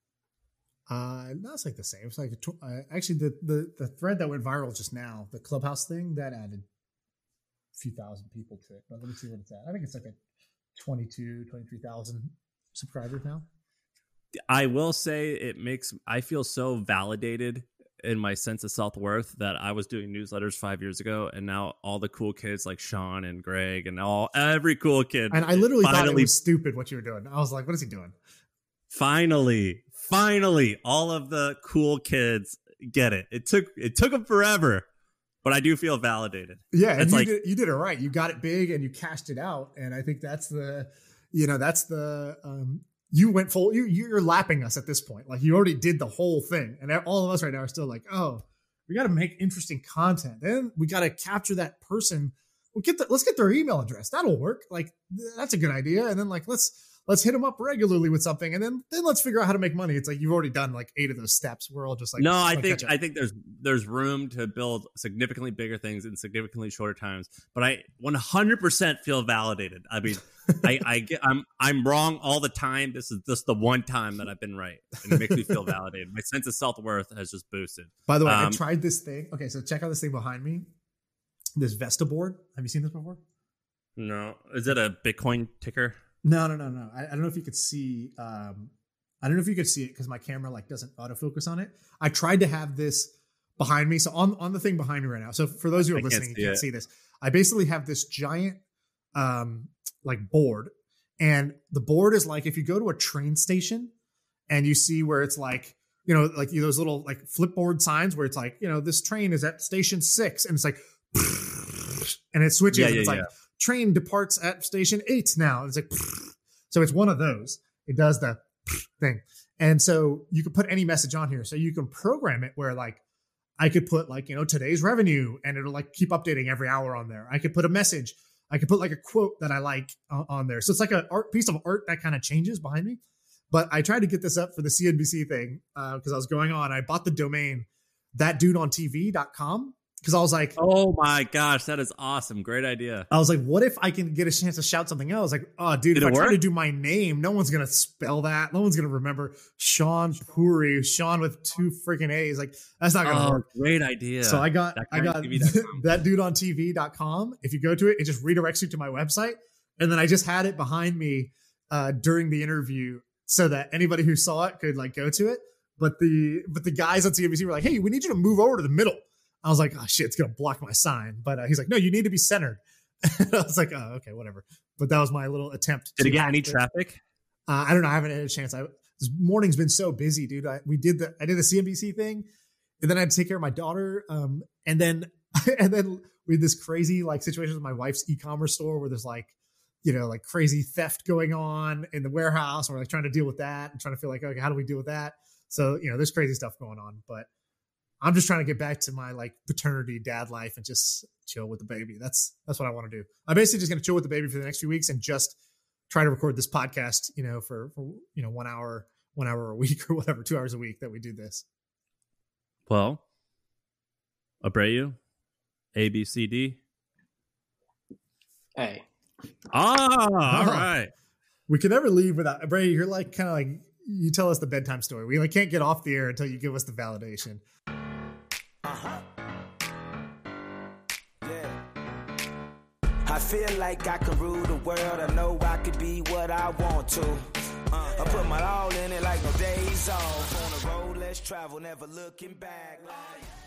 Uh, no, it's like the same. It's like, a tw- uh, actually the, the, the thread that went viral just now, the Clubhouse thing, that added a few thousand people to it. But let me see what it's at. I think it's like a twenty-two, twenty-three thousand subscribers now.
I will say it makes, I feel so validated in my sense of self-worth that I was doing newsletters five years ago, and now all the cool kids like Sean and Greg and all every cool kid.
And I literally
finally,
thought it was stupid what you were doing. I was like, what is he doing?
Finally, finally, all of the cool kids get it. It took it took them forever, but I do feel validated.
Yeah, and
it's
you,
like,
did, you did it right. You got it big and you cashed it out. And I think that's the, you know, that's the, um, you went full, you, you're lapping us at this point. Like you already did the whole thing. And all of us right now are still like, oh, we got to make interesting content. Then we got to capture that person. We'll get the, let's get their email address. That'll work. Like that's a good idea. And then like, let's, let's hit them up regularly with something. And then, then let's figure out how to make money. It's like, you've already done like eight of those steps. We're all just like,
no, I think, I think there's, there's room to build significantly bigger things in significantly shorter times, but I one hundred percent feel validated. I mean, I, I get, I'm, I'm wrong all the time. This is just the one time that I've been right, and it makes me feel validated. My sense of self-worth has just boosted.
By the way,
um,
I tried this thing. Okay. So check out this thing behind me. This Vesta board. Have you seen this before?
No. Is it a Bitcoin ticker?
No, no, no, no. I, I don't know if you could see. Um, I don't know if you could see it because my camera like doesn't autofocus on it. I tried to have this behind me. So on, on the thing behind me right now. So for those who are
I
listening,
can't
you can't
it.
see this. I basically have this giant um, like board, and the board is like if you go to a train station and you see where it's like, you know, like those little like flipboard signs where it's like, you know, this train is at station six, and it's like, and it switches.
Yeah,
and
yeah,
it's like.
yeah.
Train departs at station eight now. It's like, so it's one of those. It does the thing. And so you can put any message on here. So you can program it where like, I could put like, you know, today's revenue, and it'll like keep updating every hour on there. I could put a message. I could put like a quote that I like uh, on there. So it's like an art piece of art that kind of changes behind me. But I tried to get this up for the C N B C thing because uh, I was going on. I bought the domain that dude on T V dot com. Because I was like,
oh my gosh, that is awesome. Great idea.
I was like, what if I can get a chance to shout something else? Like, oh, dude,
Did
if
it
I try
work?
to do my name, no one's going to spell that. No one's going to remember Sean Puri, Sean with two freaking A's. Like, that's not going to
Oh,
work.
great idea.
So I got,
That
I got
T V dot com.
that dude on T V dot com. If you go to it, it just redirects you to my website. And then I just had it behind me uh, during the interview so that anybody who saw it could like go to it. But the, but the guys on C N B C were like, hey, we need you to move over to the middle. I was like, oh shit, it's gonna block my sign. But uh, he's like, no, you need to be centered. I was like, oh, okay, whatever. But that was my little attempt.
Did it get any traffic?
Uh, I don't know. I haven't had a chance. I this morning's been so busy, dude. I, we did the I did the C N B C thing, and then I had to take care of my daughter. Um, and then and then we had this crazy like situation with my wife's e-commerce store where there's like, you know, like crazy theft going on in the warehouse. And we're like trying to deal with that and trying to feel like, okay, how do we deal with that? So, you know, there's crazy stuff going on, but I'm just trying to get back to my like paternity dad life and just chill with the baby. That's, that's what I want to do. I'm basically just going to chill with the baby for the next few weeks and just try to record this podcast, you know, for, for, you know, one hour, one hour a week or whatever, two hours a week that we do this.
Well, Abreu, A, B, C, D.
Hey.
Ah, all right.
We can never leave without Abreu. You're like kind of like, you tell us the bedtime story. We like can't get off the air until you give us the validation.
Uh-huh. Yeah. I feel like I can rule the world. I know I could be what I want to. Uh, I put my all in it like no days off. On the road, let's travel, never looking back. Like